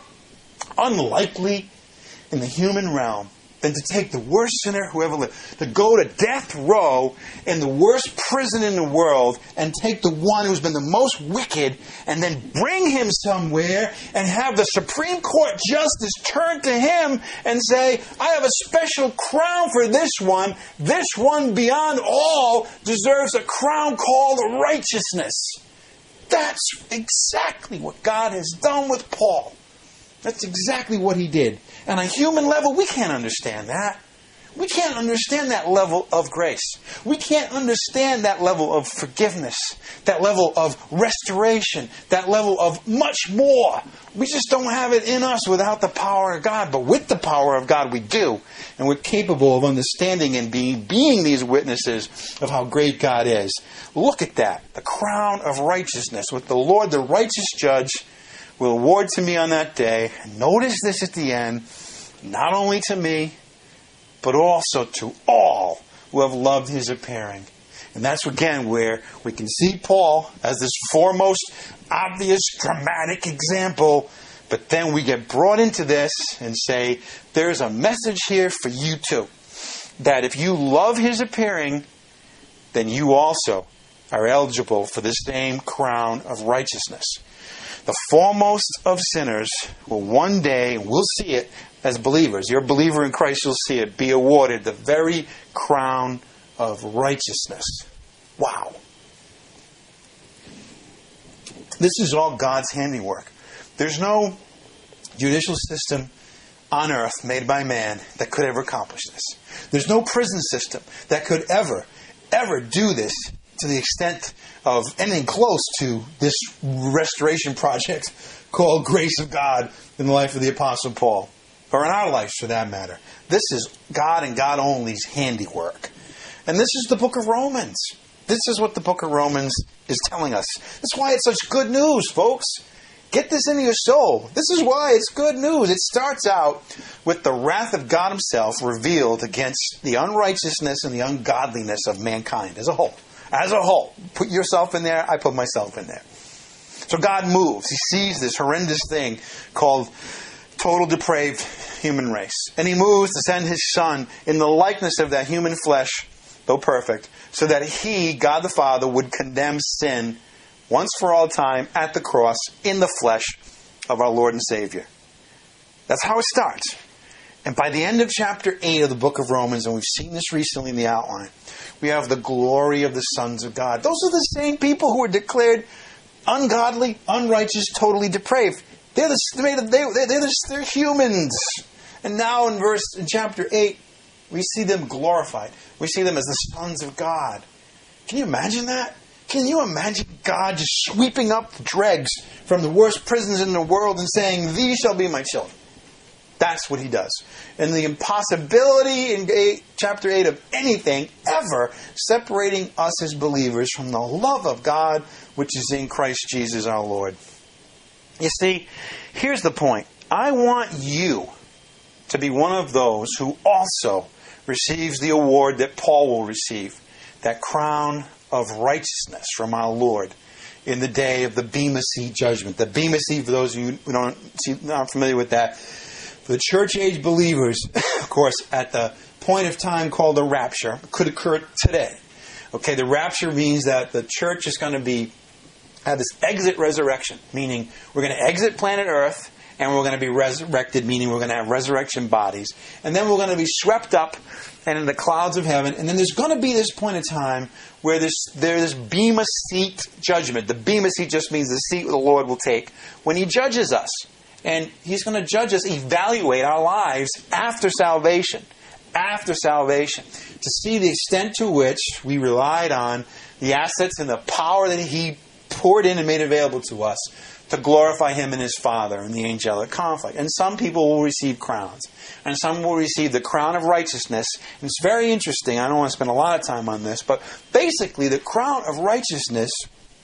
unlikely in the human realm than to take the worst sinner who ever lived, to go to death row in the worst prison in the world and take the one who's been the most wicked and then bring him somewhere and have the Supreme Court justice turn to him and say, I have a special crown for this one. This one beyond all deserves a crown called righteousness. That's exactly what God has done with Paul. That's exactly what he did. And on a human level, we can't understand that. We can't understand that level of grace. We can't understand that level of forgiveness, that level of restoration, that level of much more. We just don't have it in us without the power of God. But with the power of God, we do. And we're capable of understanding and being, being these witnesses of how great God is. Look at that. The crown of righteousness with the Lord, the righteous judge, will award to me on that day. And notice this at the end. Not only to me, but also to all who have loved his appearing. And that's again where we can see Paul as this foremost, obvious, dramatic example. But then we get brought into this and say, there's a message here for you too. That if you love his appearing, then you also are eligible for the same crown of righteousness. The foremost of sinners will one day, and we'll see it as believers, you're a believer in Christ, you'll see it, be awarded the very crown of righteousness. Wow. This is all God's handiwork. There's no judicial system on earth made by man that could ever accomplish this. There's no prison system that could ever, ever do this to the extent of anything close to this restoration project called Grace of God in the life of the Apostle Paul, or in our lives for that matter. This is God and God only's handiwork. And this is the book of Romans. This is what the book of Romans is telling us. That's why it's such good news, folks. Get this into your soul. This is why it's good news. It starts out with the wrath of God himself revealed against the unrighteousness and the ungodliness of mankind as a whole. As a whole. Put yourself in there, I put myself in there. So God moves. He sees this horrendous thing called total depraved human race. And he moves to send his Son in the likeness of that human flesh, though perfect, so that he, God the Father, would condemn sin once for all time at the cross in the flesh of our Lord and Savior. That's how it starts. And by the end of chapter eight of the book of Romans, and we've seen this recently in the outline, we have the glory of the sons of God. Those are the same people who are declared ungodly, unrighteous, totally depraved. They're the, they're, they're, they're, they're humans. And now in verse in chapter eight, we see them glorified. We see them as the sons of God. Can you imagine that? Can you imagine God just sweeping up the dregs from the worst prisons in the world and saying, "These shall be my children"? That's what he does. And the impossibility in eight, chapter eight of anything ever separating us as believers from the love of God, which is in Christ Jesus our Lord. You see, here's the point. I want you to be one of those who also receives the award that Paul will receive, that crown of righteousness from our Lord in the day of the Bema Seat judgment. The Bema Seat, for those of you who don't, aren't familiar with that, for the church age believers, of course, at the point of time called the rapture, could occur today. Okay, the rapture means that the church is going to be have this exit resurrection, meaning we're going to exit planet Earth and we're going to be resurrected, meaning we're going to have resurrection bodies. And then we're going to be swept up and in the clouds of heaven. And then there's going to be this point in time where there's, there's this Bema Seat judgment. The Bema Seat just means the seat the Lord will take when He judges us. And He's going to judge us, evaluate our lives after salvation. After salvation. To see the extent to which we relied on the assets and the power that He poured in and made available to us to glorify Him and His Father in the angelic conflict. And some people will receive crowns. And some will receive the crown of righteousness. And it's very interesting. I don't want to spend a lot of time on this. But basically, the crown of righteousness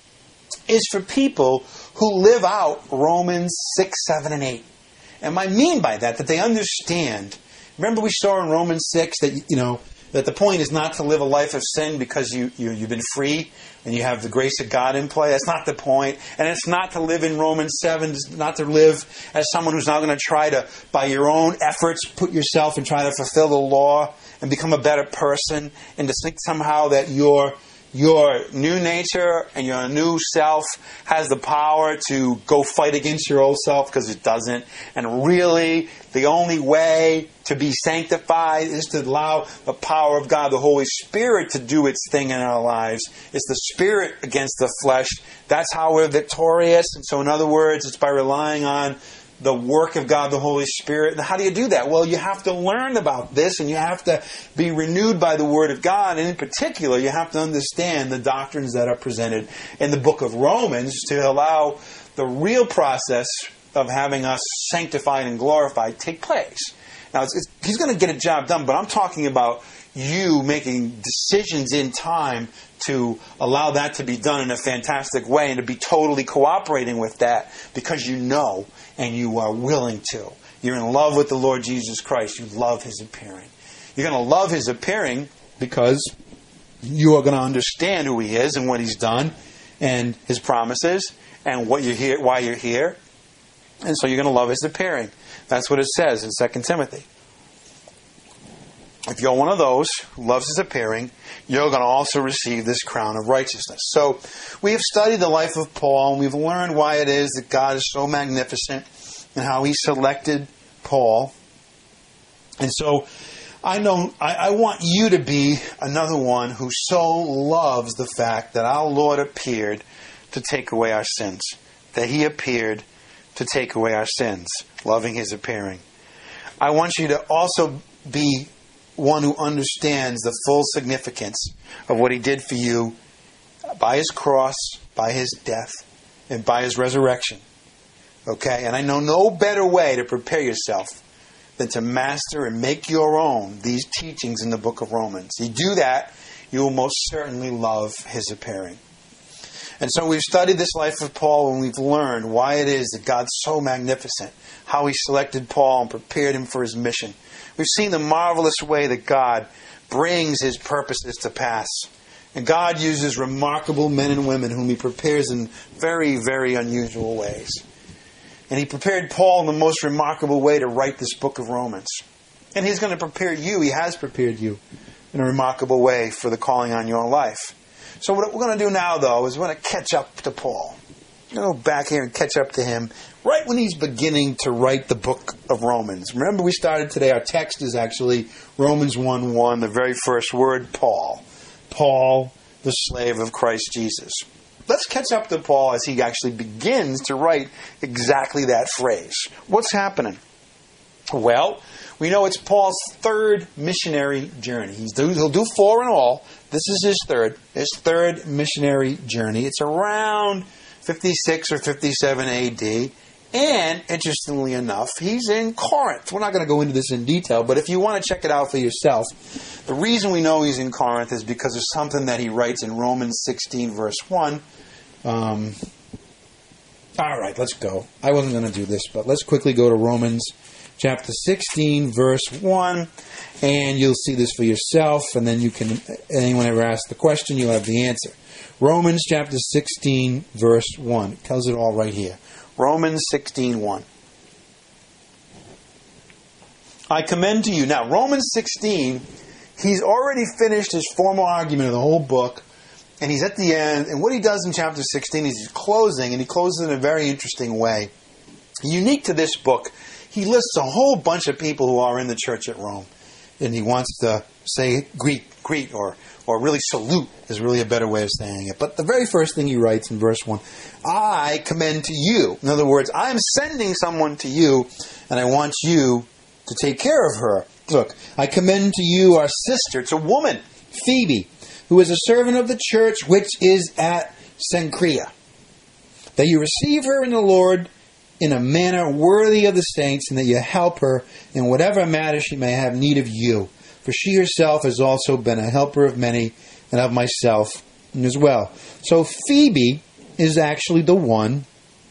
is for people who live out Romans six, seven, and eight. And I mean by that, that they understand. Remember we saw in Romans six that, you know, that the point is not to live a life of sin because you, you, you've been free and you have the grace of God in play. That's not the point. And it's not to live in Romans seven, not to live as someone who's not going to try to, by your own efforts, put yourself and try to fulfill the law and become a better person, and to think somehow that your Your new nature and your new self has the power to go fight against your old self, because it doesn't. And really, the only way to be sanctified is to allow the power of God, the Holy Spirit, to do its thing in our lives. It's the Spirit against the flesh. That's how we're victorious. And so, in other words, it's by relying on the work of God, the Holy Spirit. And how do you do that? Well, you have to learn about this, and you have to be renewed by the Word of God. And in particular, you have to understand the doctrines that are presented in the book of Romans to allow the real process of having us sanctified and glorified take place. Now, it's, it's, He's going to get a job done, but I'm talking about you making decisions in time to allow that to be done in a fantastic way and to be totally cooperating with that because you know and you are willing to. You're in love with the Lord Jesus Christ. You love His appearing. You're going to love His appearing because you are going to understand who He is and what He's done and His promises and what you're here, why you're here. And so you're going to love His appearing. That's what it says in Second Timothy. If you're one of those who loves His appearing, you're going to also receive this crown of righteousness. So we have studied the life of Paul, and we've learned why it is that God is so magnificent and how He selected Paul. And so I know I, I want you to be another one who so loves the fact that our Lord appeared to take away our sins. That He appeared to take away our sins, loving His appearing. I want you to also be one who understands the full significance of what He did for you by His cross, by His death, and by His resurrection. Okay? And I know no better way to prepare yourself than to master and make your own these teachings in the book of Romans. You do that, you will most certainly love His appearing. And so we've studied this life of Paul, and we've learned why it is that God's so magnificent, how He selected Paul and prepared him for his mission. We've seen the marvelous way that God brings His purposes to pass. And God uses remarkable men and women whom He prepares in very, very unusual ways. And He prepared Paul in the most remarkable way to write this book of Romans. And He's going to prepare you, He has prepared you in a remarkable way for the calling on your life. So what we're going to do now, though, is we're going to catch up to Paul. We're going to go back here and catch up to him. right when he's beginning to write the book of Romans. Remember, we started today, our text is actually Romans one one, the very first word, Paul. Paul, the slave of Christ Jesus. Let's catch up to Paul as he actually begins to write exactly that phrase. What's happening? Well, we know it's Paul's third missionary journey. He's do, he'll do four in all. This is his third, his third missionary journey. It's around fifty-six or fifty-seven A D. And, interestingly enough, he's in Corinth. We're not going to go into this in detail, but if you want to check it out for yourself, the reason we know he's in Corinth is because of something that he writes in Romans sixteen, verse one. Um, all right, let's go. I wasn't going to do this, but let's quickly go to Romans chapter sixteen, verse one, and you'll see this for yourself, and then you can, anyone ever ask the question, you'll have the answer. Romans chapter sixteen, verse one. It tells it all right here. Romans sixteen one. I commend to you. Now, Romans sixteen, he's already finished his formal argument of the whole book, and he's at the end, and what he does in chapter sixteen is he's closing, and he closes in a very interesting way. Unique to this book, he lists a whole bunch of people who are in the church at Rome, and he wants to say greet, greet, or or really salute is really a better way of saying it. But the very first thing he writes in verse one, I commend to you. In other words, I'm sending someone to you, and I want you to take care of her. Look, I commend to you our sister. It's a woman, Phoebe, who is a servant of the church which is at Cenchrea, that you receive her in the Lord in a manner worthy of the saints, and that you help her in whatever matter she may have need of you. For she herself has also been a helper of many, and of myself as well. So Phoebe is actually the one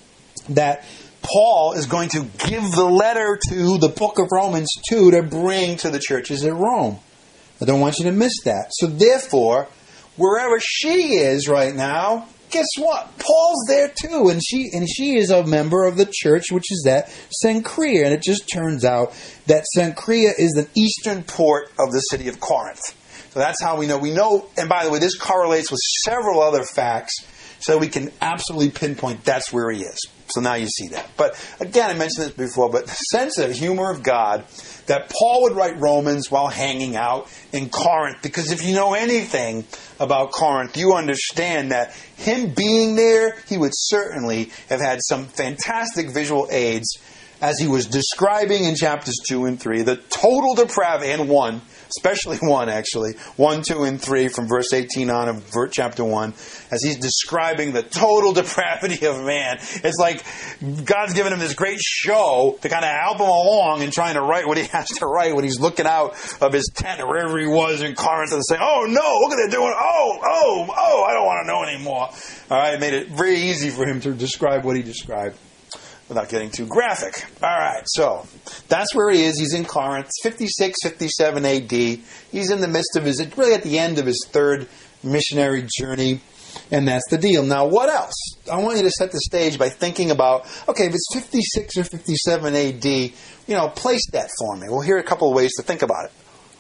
that Paul is going to give the letter to, the book of Romans to, to bring to the churches at Rome. I don't want you to miss that. So therefore, wherever she is right now, guess what? Paul's there too, and she and she is a member of the church, which is at Cenchrea. And it just turns out that Cenchrea is the eastern port of the city of Corinth. So that's how we know. We know, and by the way, this correlates with several other facts, so we can absolutely pinpoint that's where he is. So now you see that. But again, I mentioned this before, but the sense of humor of God that Paul would write Romans while hanging out in Corinth. Because if you know anything about Corinth, you understand that him being there, he would certainly have had some fantastic visual aids as he was describing in chapters two and three, the total depravity, and one, especially one actually, one, two, and three from verse eighteen on of chapter one, as he's describing the total depravity of man. It's like God's given him this great show to kind of help him along in trying to write what he has to write when he's looking out of his tent or wherever he was in Corinth and saying, oh no, look what they're doing, oh, oh, oh, I don't want to know anymore. All right, it made it very easy for him to describe what he described without getting too graphic. All right, so that's where he is. He's in Corinth, fifty-six, fifty-seven A D. He's in the midst of his, really at the end of his third missionary journey, and that's the deal. Now, what else? I want you to set the stage by thinking about, okay, if it's fifty-six or fifty-seven A D, you know, place that for me. Well, here are a couple of ways to think about it.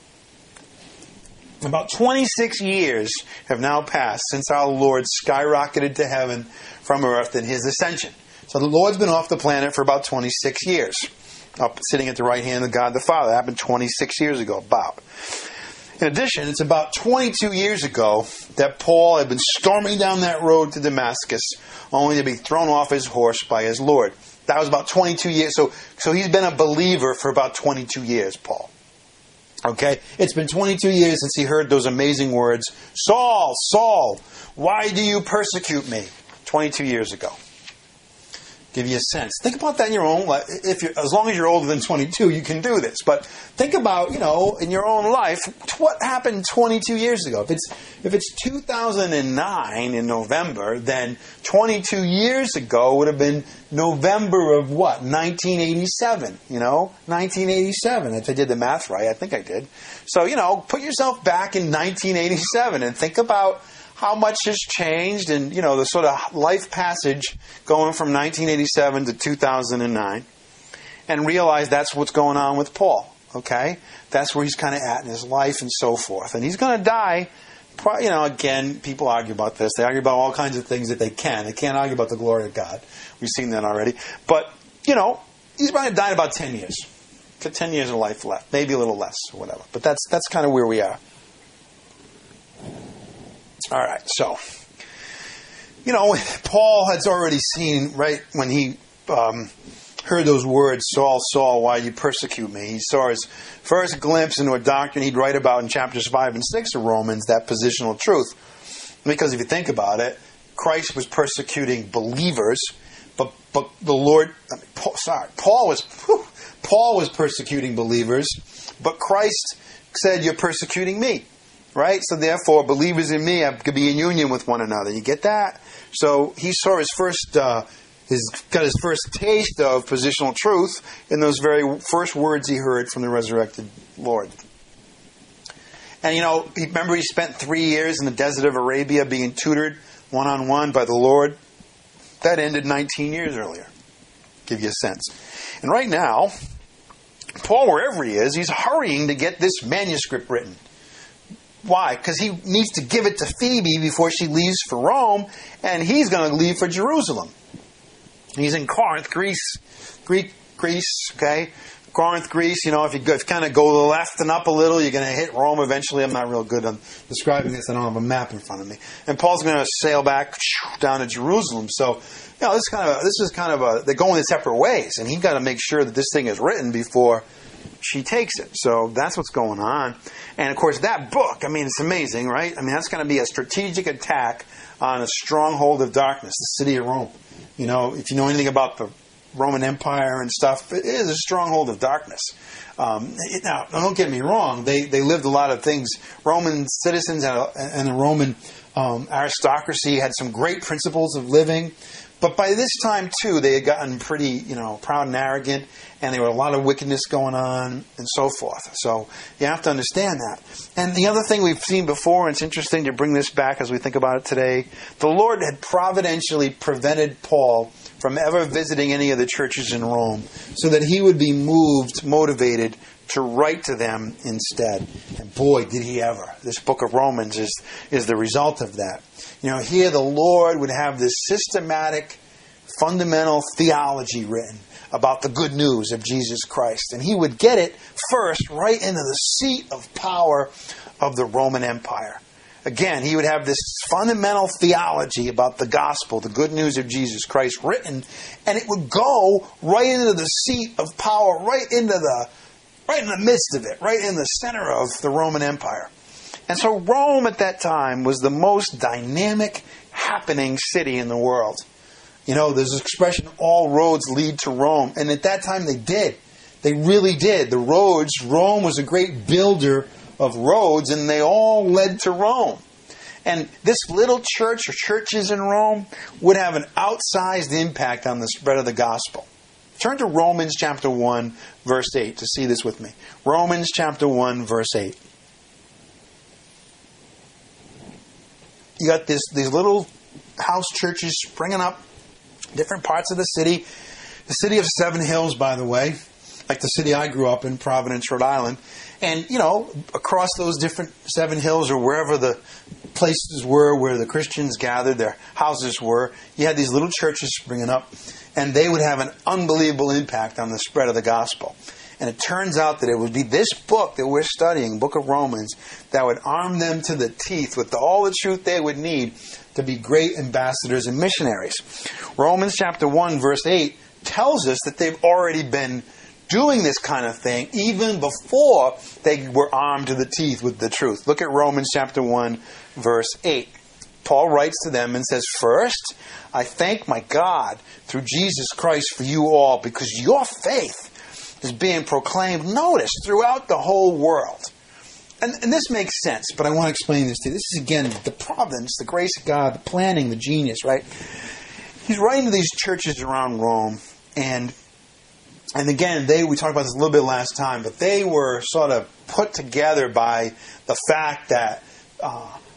About twenty-six years have now passed since our Lord skyrocketed to heaven from earth in his ascension. So the Lord's been off the planet for about twenty-six years, up sitting at the right hand of God the Father. That happened twenty-six years ago, about. In addition, it's about twenty-two years ago that Paul had been storming down that road to Damascus, only to be thrown off his horse by his Lord. That was about twenty-two years. So, so he's been a believer for about twenty-two years, Paul. Okay? It's been twenty-two years since he heard those amazing words, Saul, Saul, why do you persecute me? twenty-two years ago. Give you a sense. Think about that in your own life. If you're, as long as you're older than twenty-two, you can do this. But think about, you know, in your own life, what happened twenty-two years ago. If it's if it's two thousand nine in November, then twenty-two years ago would have been November of what? nineteen eighty-seven. You know, nineteen eighty-seven. If I did the math right, I think I did. So, you know, put yourself back in nineteen eighty-seven and think about how much has changed and, you know, the sort of life passage going from nineteen eighty-seven to two thousand nine, and realize that's what's going on with Paul, okay? That's where he's kind of at in his life and so forth. And he's going to die You know, again, people argue about this. They argue about all kinds of things that they can. They can't argue about the glory of God. We've seen that already. But, you know, he's probably died about ten years. Got ten years of life left. Maybe a little less or whatever. But that's that's kind of where we are. All right, so, you know, Paul has already seen, right, when he um, heard those words, Saul, Saul, why you persecute me? He saw his first glimpse into a doctrine he'd write about in chapters five and six of Romans, that positional truth. Because if you think about it, Christ was persecuting believers, but but the Lord, I mean, Paul, sorry, Paul was whew, Paul was persecuting believers, but Christ said, you're persecuting me. Right? So therefore, believers in me could be in union with one another. You get that? So he saw his first, uh, his got his first taste of positional truth in those very first words he heard from the resurrected Lord. And you know, remember he spent three years in the desert of Arabia being tutored one-on-one by the Lord? That ended nineteen years earlier. Give you a sense. And right now, Paul, wherever he is, he's hurrying to get this manuscript written. Why? Because he needs to give it to Phoebe before she leaves for Rome, and he's going to leave for Jerusalem. He's in Corinth, Greece, Greek, Greece, okay? Corinth, Greece, you know, if you, go, if you kind of go left and up a little, you're going to hit Rome eventually. I'm not real good on describing this. I don't have a map in front of me. And Paul's going to sail back down to Jerusalem. So, you know, this kind of this is kind of a, they're going in separate ways, and he's got to make sure that this thing is written before she takes it. So that's what's going on. And of course, that book, I mean, it's amazing, right? I mean, that's going to be a strategic attack on a stronghold of darkness, the city of Rome. You know, if you know anything about the Roman Empire and stuff, it is a stronghold of darkness. Um, it, now, don't get me wrong, they, they lived a lot of things. Roman citizens and, and the Roman um, aristocracy had some great principles of living. But by this time, too, they had gotten pretty, you know, proud and arrogant, and there were a lot of wickedness going on, and so forth. So you have to understand that. And the other thing we've seen before, and it's interesting to bring this back as we think about it today, the Lord had providentially prevented Paul from ever visiting any of the churches in Rome, so that he would be moved, motivated to write to them instead. And boy, did he ever. This book of Romans is, is the result of that. You know, here the Lord would have this systematic, fundamental theology written about the good news of Jesus Christ. And he would get it first right into the seat of power of the Roman Empire. Again, he would have this fundamental theology about the gospel, the good news of Jesus Christ written, and it would go right into the seat of power, right into the right in the midst of it, right in the center of the Roman Empire. And so Rome at that time was the most dynamic, happening city in the world. You know, there's this expression, all roads lead to Rome. And at that time they did. They really did. The roads, Rome was a great builder of roads, and they all led to Rome. And this little church or churches in Rome would have an outsized impact on the spread of the gospel. Turn to Romans chapter one, verse eight to see this with me. Romans chapter one, verse eight. You got this these little house churches springing up, different parts of the city. The city of Seven Hills, by the way, like the city I grew up in, Providence, Rhode Island. And, you know, across those different Seven Hills or wherever the places were where the Christians gathered, their houses were, you had these little churches springing up, and they would have an unbelievable impact on the spread of the gospel. And it turns out that it would be this book that we're studying, Book of Romans, that would arm them to the teeth with all the truth they would need to be great ambassadors and missionaries. Romans chapter one, verse eight tells us that they've already been doing this kind of thing even before they were armed to the teeth with the truth. Look at Romans chapter one, verse eight. Paul writes to them and says, "First, I thank my God through Jesus Christ for you all, because your faith is being proclaimed, notice, throughout the whole world." And, and this makes sense, but I want to explain this to you. This is, again, the providence, the grace of God, the planning, the genius, right? He's writing to these churches around Rome, and and again, they we talked about this a little bit last time, but they were sort of put together by the fact that uh,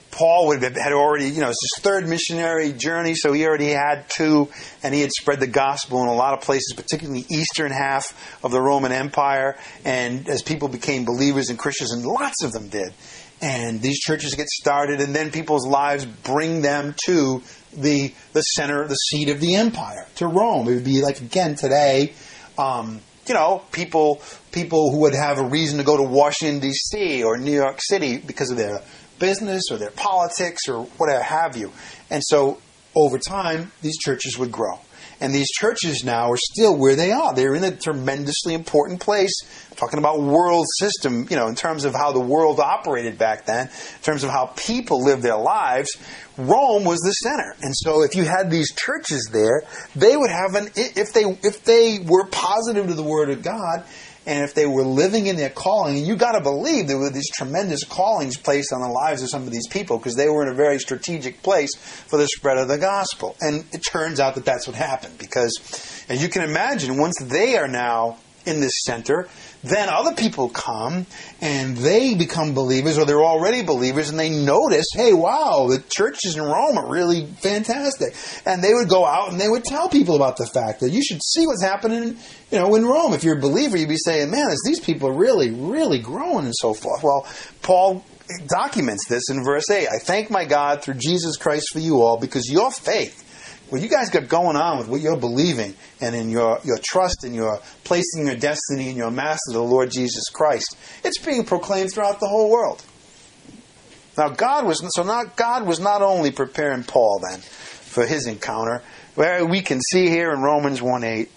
Paul would have, had already, you know, it's his third missionary journey, so he already had two, and he had spread the gospel in a lot of places, particularly the eastern half of the Roman Empire. And as people became believers and Christians, and lots of them did, and these churches get started, and then people's lives bring them to the the center, the seat of the empire, to Rome. It would be like, again, today, um, you know, people people who would have a reason to go to Washington, D C or New York City because of their business or their politics or whatever have you. And so over time, these churches would grow. And these churches now are still where they are. They're in a tremendously important place. I'm talking about world system, you know, in terms of how the world operated back then, in terms of how people lived their lives. Rome was the center. And so if you had these churches there, they would have an, if they, if they were positive to the Word of God, and if they were living in their calling, and you got to believe there were these tremendous callings placed on the lives of some of these people, because they were in a very strategic place for the spread of the gospel. And it turns out that that's what happened, because, as you can imagine, once they are now in this center, then other people come and they become believers, or they're already believers, and they notice, hey, wow, the churches in Rome are really fantastic. And they would go out and they would tell people about the fact that you should see what's happening, you know, in Rome. If you're a believer, you'd be saying, man, these people are really, really growing and so forth. Well, Paul documents this in verse eight. I thank my God through Jesus Christ for you all, because your faith, what you guys got going on with what you're believing and in your, your trust and your placing your destiny in your Master, the Lord Jesus Christ, it's being proclaimed throughout the whole world. Now, God was so not God was not only preparing Paul then for his encounter, where we can see here in Romans one eight,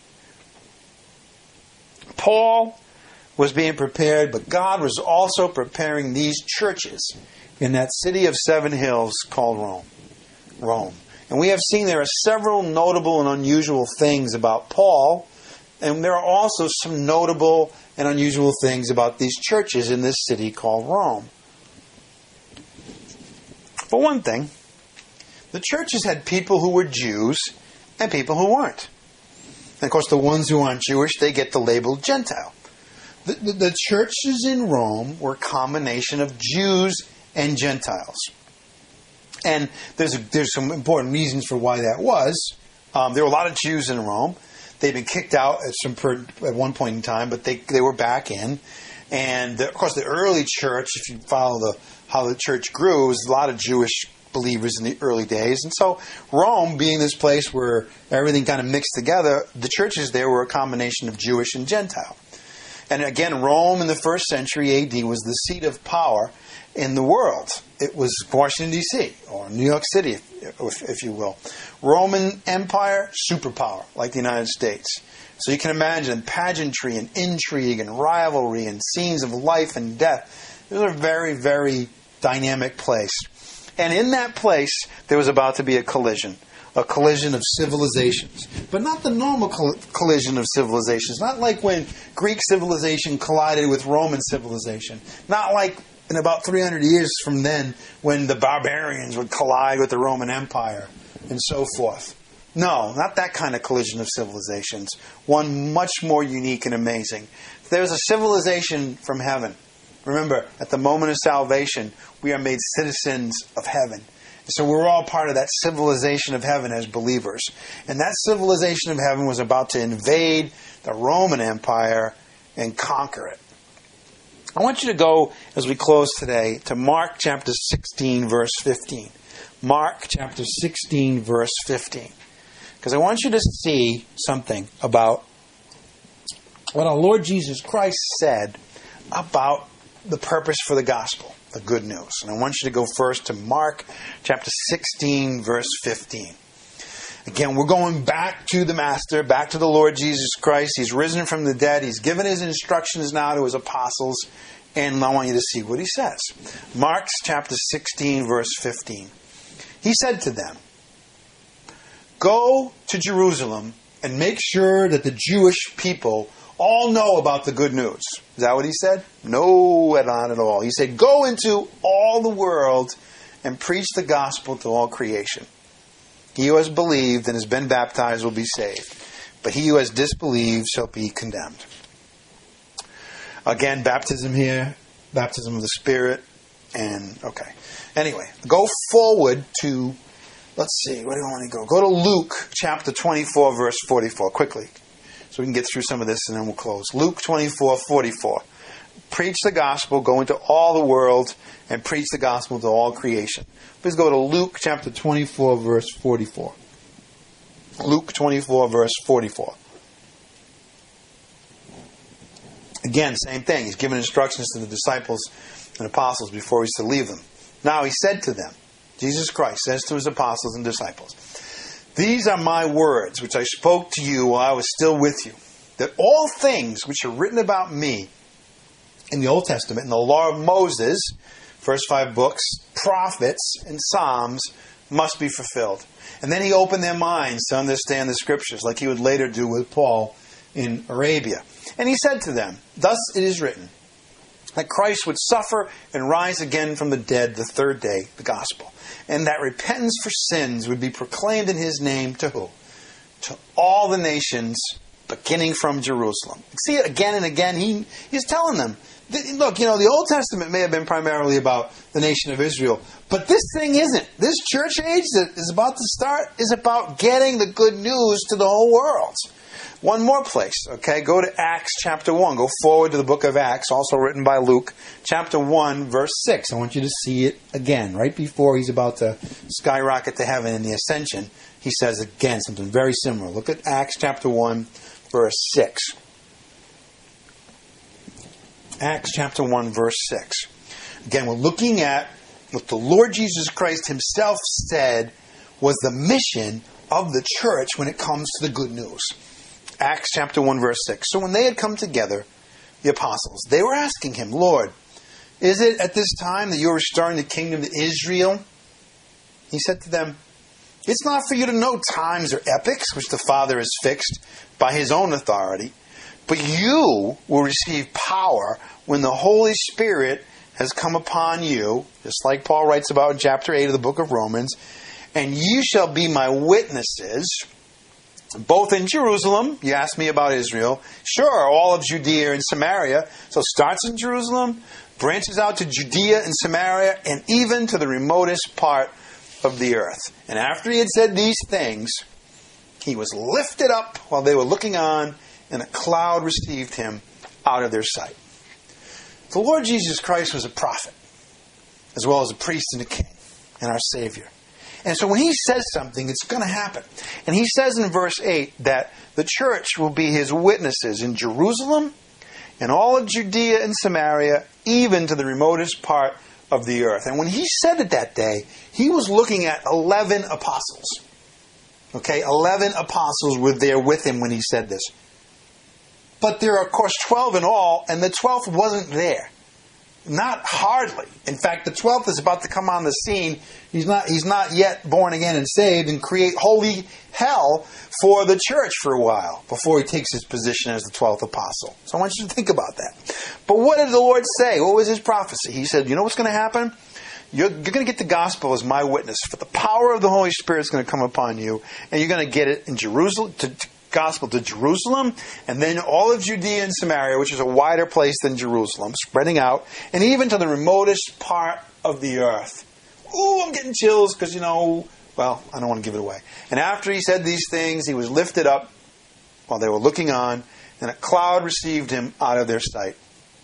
Paul was being prepared, but God was also preparing these churches in that city of seven hills called Rome. Rome. And we have seen there are several notable and unusual things about Paul, and there are also some notable and unusual things about these churches in this city called Rome. For one thing, the churches had people who were Jews and people who weren't. And of course, the ones who aren't Jewish, they get the label Gentile. The, the, the churches in Rome were a combination of Jews and Gentiles. And there's a, there's some important reasons for why that was. Um, there were a lot of Jews in Rome. They'd been kicked out at some per, at one point in time, but they they were back in. And the, of course, the early church, if you follow the how the church grew, was a lot of Jewish believers in the early days. And so Rome, being this place where everything kind of mixed together, the churches there were a combination of Jewish and Gentile. And again, Rome in the first century A D was the seat of power in the world. It was Washington, D C, or New York City, if, if you will. Roman Empire, superpower, like the United States. So you can imagine pageantry and intrigue and rivalry and scenes of life and death. It was a very, very dynamic place. And in that place, there was about to be a collision. A collision of civilizations. But not the normal coll- collision of civilizations. Not like when Greek civilization collided with Roman civilization. Not like in about three hundred years from then, when the barbarians would collide with the Roman Empire and so forth. No, not that kind of collision of civilizations. One much more unique and amazing. There's a civilization from heaven. Remember, at the moment of salvation, we are made citizens of heaven. So we're all part of that civilization of heaven as believers. And that civilization of heaven was about to invade the Roman Empire and conquer it. I want you to go, as we close today, to Mark chapter sixteen, verse fifteen. Mark chapter sixteen, verse fifteen. Because I want you to see something about what our Lord Jesus Christ said about the purpose for the gospel, the good news. And I want you to go first to Mark chapter sixteen, verse fifteen. Again, we're going back to the Master, back to the Lord Jesus Christ. He's risen from the dead. He's given his instructions now to his apostles. And I want you to see what he says. Mark chapter sixteen, verse fifteen. He said to them, "Go to Jerusalem and make sure that the Jewish people all know about the good news." Is that what he said? No, not at all. He said, "Go into all the world and preach the gospel to all creation. He who has believed and has been baptized will be saved, but he who has disbelieved shall be condemned." Again, baptism here, baptism of the Spirit. And, okay. Anyway, go forward to, let's see, where do I want to go? Go to Luke chapter twenty-four, verse forty-four, quickly. So we can get through some of this and then we'll close. Luke twenty-four, forty-four. Preach the gospel, go into all the world, and preach the gospel to all creation. Please go to Luke chapter twenty-four, verse forty-four. Luke twenty-four, verse forty-four. Again, same thing. He's given instructions to the disciples and apostles before he's to leave them. Now he said to them, Jesus Christ says to his apostles and disciples, "These are my words, which I spoke to you while I was still with you, that all things which are written about me in the Old Testament, in the law of Moses, first five books, prophets, and Psalms, must be fulfilled." And then he opened their minds to understand the Scriptures, like he would later do with Paul in Arabia. And he said to them, "Thus it is written, that Christ would suffer and rise again from the dead the third day," the gospel, "and that repentance for sins would be proclaimed in his name" to who? To all the nations, beginning from Jerusalem. See, again and again, he, he's telling them, look, you know, the Old Testament may have been primarily about the nation of Israel, but this thing isn't. This church age that is about to start is about getting the good news to the whole world. One more place, okay? Go to Acts chapter one. Go forward to the book of Acts, also written by Luke, chapter one, verse six. I want you to see it again. Right before he's about to skyrocket to heaven in the ascension, he says again something very similar. Look at Acts chapter one, verse six. Acts chapter one, verse six. Again, we're looking at what the Lord Jesus Christ himself said was the mission of the church when it comes to the good news. Acts chapter one, verse six. "So when they had come together, the apostles, they were asking him, 'Lord, is it at this time that you are restoring the kingdom to Israel?' He said to them, 'It's not for you to know times or epochs which the Father has fixed by his own authority, but you will receive power when the Holy Spirit has come upon you,'" just like Paul writes about in chapter eight of the book of Romans, "'and you shall be my witnesses, both in Jerusalem,'" you asked me about Israel, "sure, all of Judea and Samaria." So it starts in Jerusalem, branches out to Judea and Samaria, and even to the remotest part of the earth. And after he had said these things, he was lifted up while they were looking on, and a cloud received him out of their sight. The Lord Jesus Christ was a prophet, as well as a priest and a king, and our Savior. And so when he says something, it's going to happen. And he says in verse eight that the church will be his witnesses in Jerusalem and all of Judea and Samaria, even to the remotest part of the earth. And when he said it that day, he was looking at eleven apostles. Okay, eleven apostles were there with him when he said this. But there are, of course, twelve in all, and the twelfth wasn't there. Not hardly. In fact, the twelfth is about to come on the scene. He's not, he's not yet born again and saved and create holy hell for the church for a while before he takes his position as the twelfth apostle. So I want you to think about that. But what did the Lord say? What was his prophecy? He said, you know what's going to happen? You're, you're going to get the gospel as my witness. For the power of the Holy Spirit is going to come upon you, and you're going to get it in Jerusalem, to, to gospel to Jerusalem, and then all of Judea and Samaria, which is a wider place than Jerusalem, spreading out, and even to the remotest part of the earth. Ooh, I'm getting chills because, you know, well, I don't want to give it away. And after he said these things, he was lifted up while they were looking on, and a cloud received him out of their sight.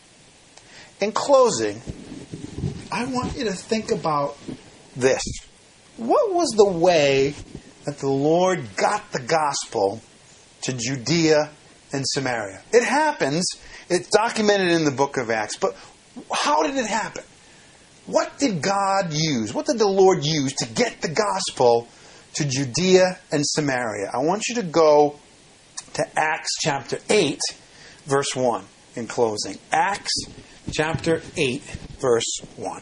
In closing, I want you to think about this. What was the way that the Lord got the gospel to Judea and Samaria? It happens. It's documented in the book of Acts. But how did it happen? What did God use? What did the Lord use to get the gospel to Judea and Samaria? I want you to go to Acts chapter eight, verse one in closing. Acts chapter eight, verse one.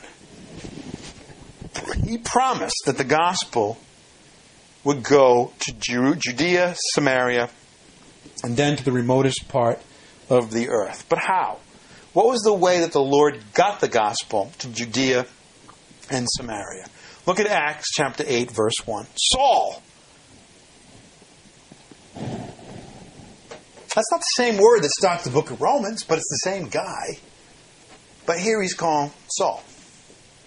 He promised that the gospel would go to Judea, Samaria, and then to the remotest part of the earth. But how? What was the way that the Lord got the gospel to Judea and Samaria? Look at Acts chapter eight, verse one. Saul. That's not the same word that starts the book of Romans, but it's the same guy. But here he's called Saul.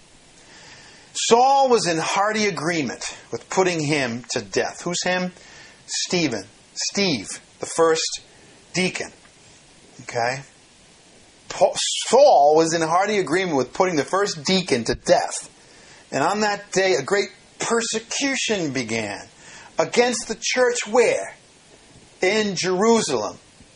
Saul was in hearty agreement with putting him to death. Who's him? Stephen. Steve, the first deacon. Okay? Paul, Saul was in hearty agreement with putting the first deacon to death. And on that day, a great persecution began against the church where? In Jerusalem.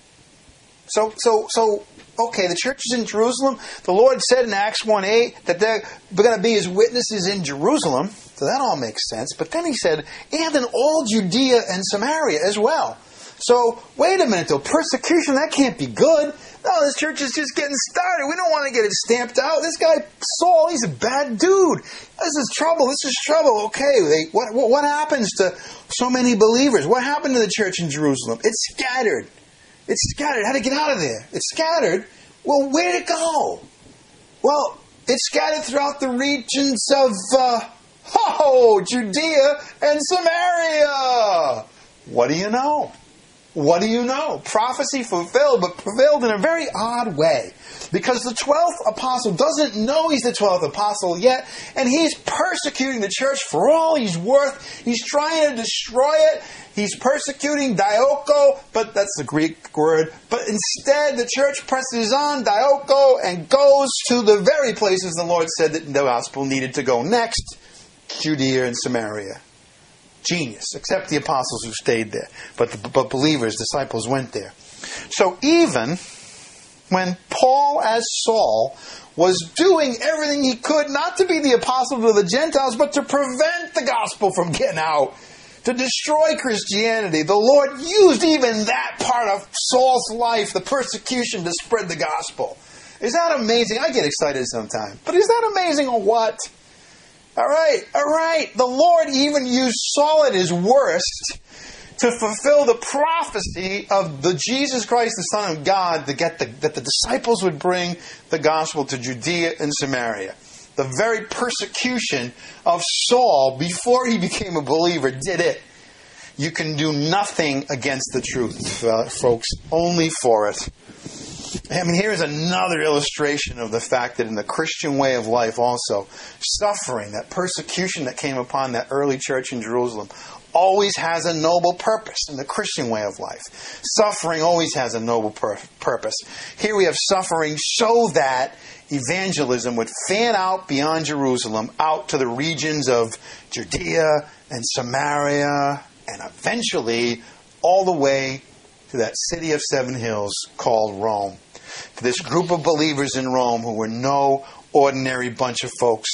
So, so, so, okay, the church is in Jerusalem. The Lord said in Acts one eight that they're going to be His witnesses in Jerusalem. So that all makes sense. But then He said, and in all Judea and Samaria as well. So, wait a minute though. Persecution, that can't be good. No, this church is just getting started. We don't want to get it stamped out. This guy, Saul, he's a bad dude. This is trouble. This is trouble. Okay, they, what, what, what happens to so many believers? What happened to the church in Jerusalem? It's scattered. It's scattered. How to get out of there? It's scattered. Well, where'd it go? Well, it's scattered throughout the regions of, uh, oh, Judea and Samaria. What do you know? What do you know? Prophecy fulfilled, but fulfilled in a very odd way. Because the twelfth apostle doesn't know he's the twelfth apostle yet, and he's persecuting the church for all he's worth. He's trying to destroy it. He's persecuting Dioko, but that's the Greek word. But instead, the church presses on Dioko and goes to the very places the Lord said that the gospel needed to go next, Judea and Samaria. Genius, except the apostles who stayed there. But, the, but believers, disciples went there. So even when Paul, as Saul, was doing everything he could not to be the apostle to the Gentiles, but to prevent the gospel from getting out, to destroy Christianity, the Lord used even that part of Saul's life, the persecution, to spread the gospel. Is that amazing? I get excited sometimes. But is that amazing or what? All right, all right. The Lord even used Saul at his worst to fulfill the prophecy of the Jesus Christ, the Son of God, to get the, that the disciples would bring the gospel to Judea and Samaria. The very persecution of Saul before he became a believer did it. You can do nothing against the truth, uh, folks, only for it. I mean, here's another illustration of the fact that in the Christian way of life also, suffering, that persecution that came upon that early church in Jerusalem, always has a noble purpose in the Christian way of life. Suffering always has a noble pur- purpose. Here we have suffering so that evangelism would fan out beyond Jerusalem, out to the regions of Judea and Samaria, and eventually all the way to that city of seven hills called Rome. To this group of believers in Rome who were no ordinary bunch of folks.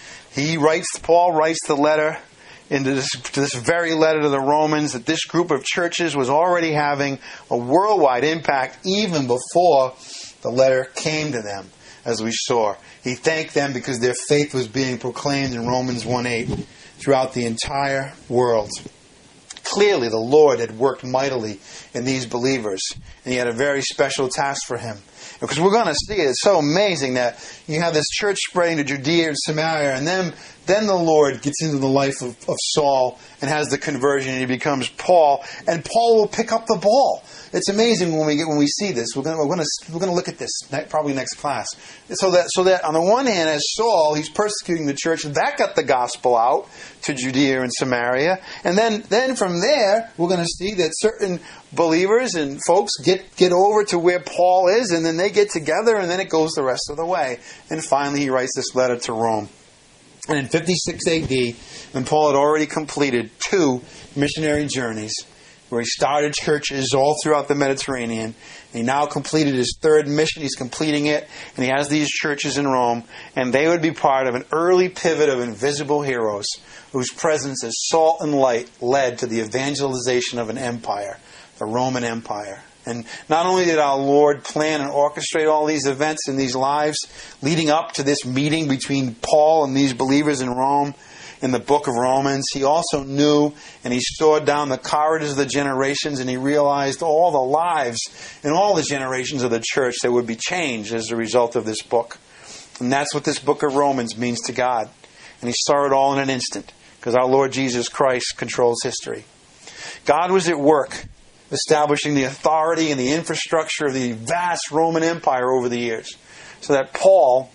He writes, Paul writes the letter into this, to this very letter to the Romans, that this group of churches was already having a worldwide impact even before the letter came to them, as we saw. He thanked them because their faith was being proclaimed in Romans one eight throughout the entire world. Clearly, the Lord had worked mightily in these believers, and He had a very special task for him. Because we're going to see it. It's so amazing that you have this church spreading to Judea and Samaria, and then, then the Lord gets into the life of, of Saul and has the conversion, and he becomes Paul, and Paul will pick up the ball. It's amazing when we get when we see this. We're going to we're going to we're going to look at this probably next class. So that so that on the one hand, as Saul, he's persecuting the church. That got the gospel out to Judea and Samaria, and then then from there, we're going to see that certain believers and folks get get over to where Paul is, and then they get together, and then it goes the rest of the way. And finally, he writes this letter to Rome. And in fifty-six A D, when Paul had already completed two missionary journeys, where he started churches all throughout the Mediterranean. And he now completed his third mission. He's completing it. And he has these churches in Rome. And they would be part of an early pivot of invisible heroes whose presence as salt and light led to the evangelization of an empire, the Roman Empire. And not only did our Lord plan and orchestrate all these events in these lives leading up to this meeting between Paul and these believers in Rome, in the book of Romans, he also knew and he saw down the corridors of the generations, and he realized all the lives and all the generations of the church that would be changed as a result of this book. And that's what this book of Romans means to God. And he saw it all in an instant, because our Lord Jesus Christ controls history. God was at work establishing the authority and the infrastructure of the vast Roman Empire over the years, so that Paul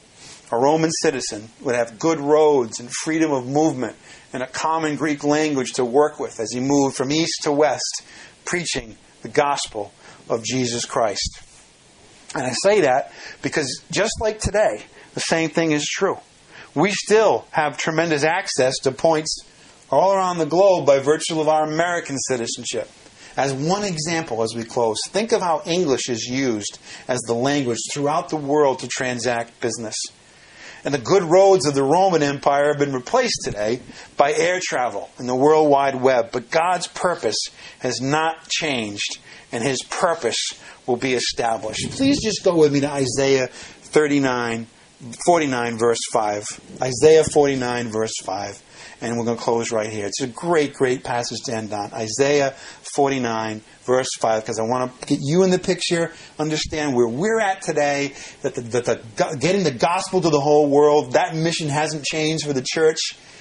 A Roman citizen would have good roads and freedom of movement and a common Greek language to work with as he moved from east to west, preaching the gospel of Jesus Christ. And I say that because just like today, the same thing is true. We still have tremendous access to points all around the globe by virtue of our American citizenship. As one example as we close, think of how English is used as the language throughout the world to transact business. And the good roads of the Roman Empire have been replaced today by air travel and the World Wide Web. But God's purpose has not changed, and His purpose will be established. Please just go with me to Isaiah thirty-nine, forty-nine, verse five. Isaiah forty-nine, verse five. And we're going to close right here. It's a great, great passage to end on. Isaiah forty-nine, verse five, because I want to get you in the picture, understand where we're at today, that the, that the getting the gospel to the whole world, that mission hasn't changed for the church.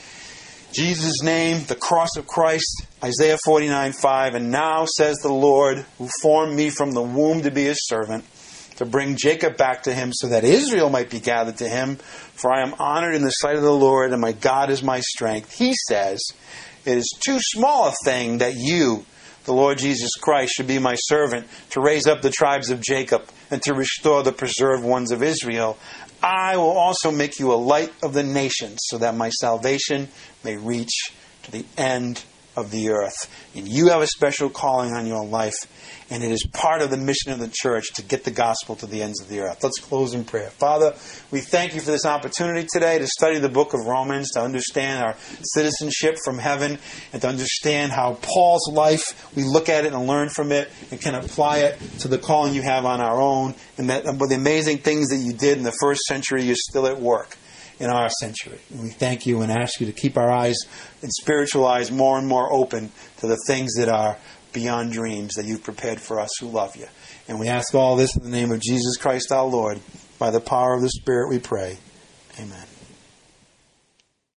Jesus' name, the cross of Christ, Isaiah forty-nine, five, and now says the Lord, who formed me from the womb to be His servant, to bring Jacob back to Him so that Israel might be gathered to Him. For I am honored in the sight of the Lord, and my God is my strength. He says, it is too small a thing that you, the Lord Jesus Christ, should be my servant to raise up the tribes of Jacob and to restore the preserved ones of Israel. I will also make you a light of the nations so that my salvation may reach to the end of the earth. And you have a special calling on your life, and it is part of the mission of the church to get the gospel to the ends of the earth. Let's close in prayer. Father, we thank You for this opportunity today to study the book of Romans, to understand our citizenship from heaven, and to understand how Paul's life, we look at it and learn from it and can apply it to the calling You have on our own, and that with the amazing things that You did in the first century, You're still at work in our century. And we thank You and ask You to keep our eyes and spiritual eyes more and more open to the things that are beyond dreams that You've prepared for us who love You. And we ask all this in the name of Jesus Christ our Lord. By the power of the Spirit we pray. Amen.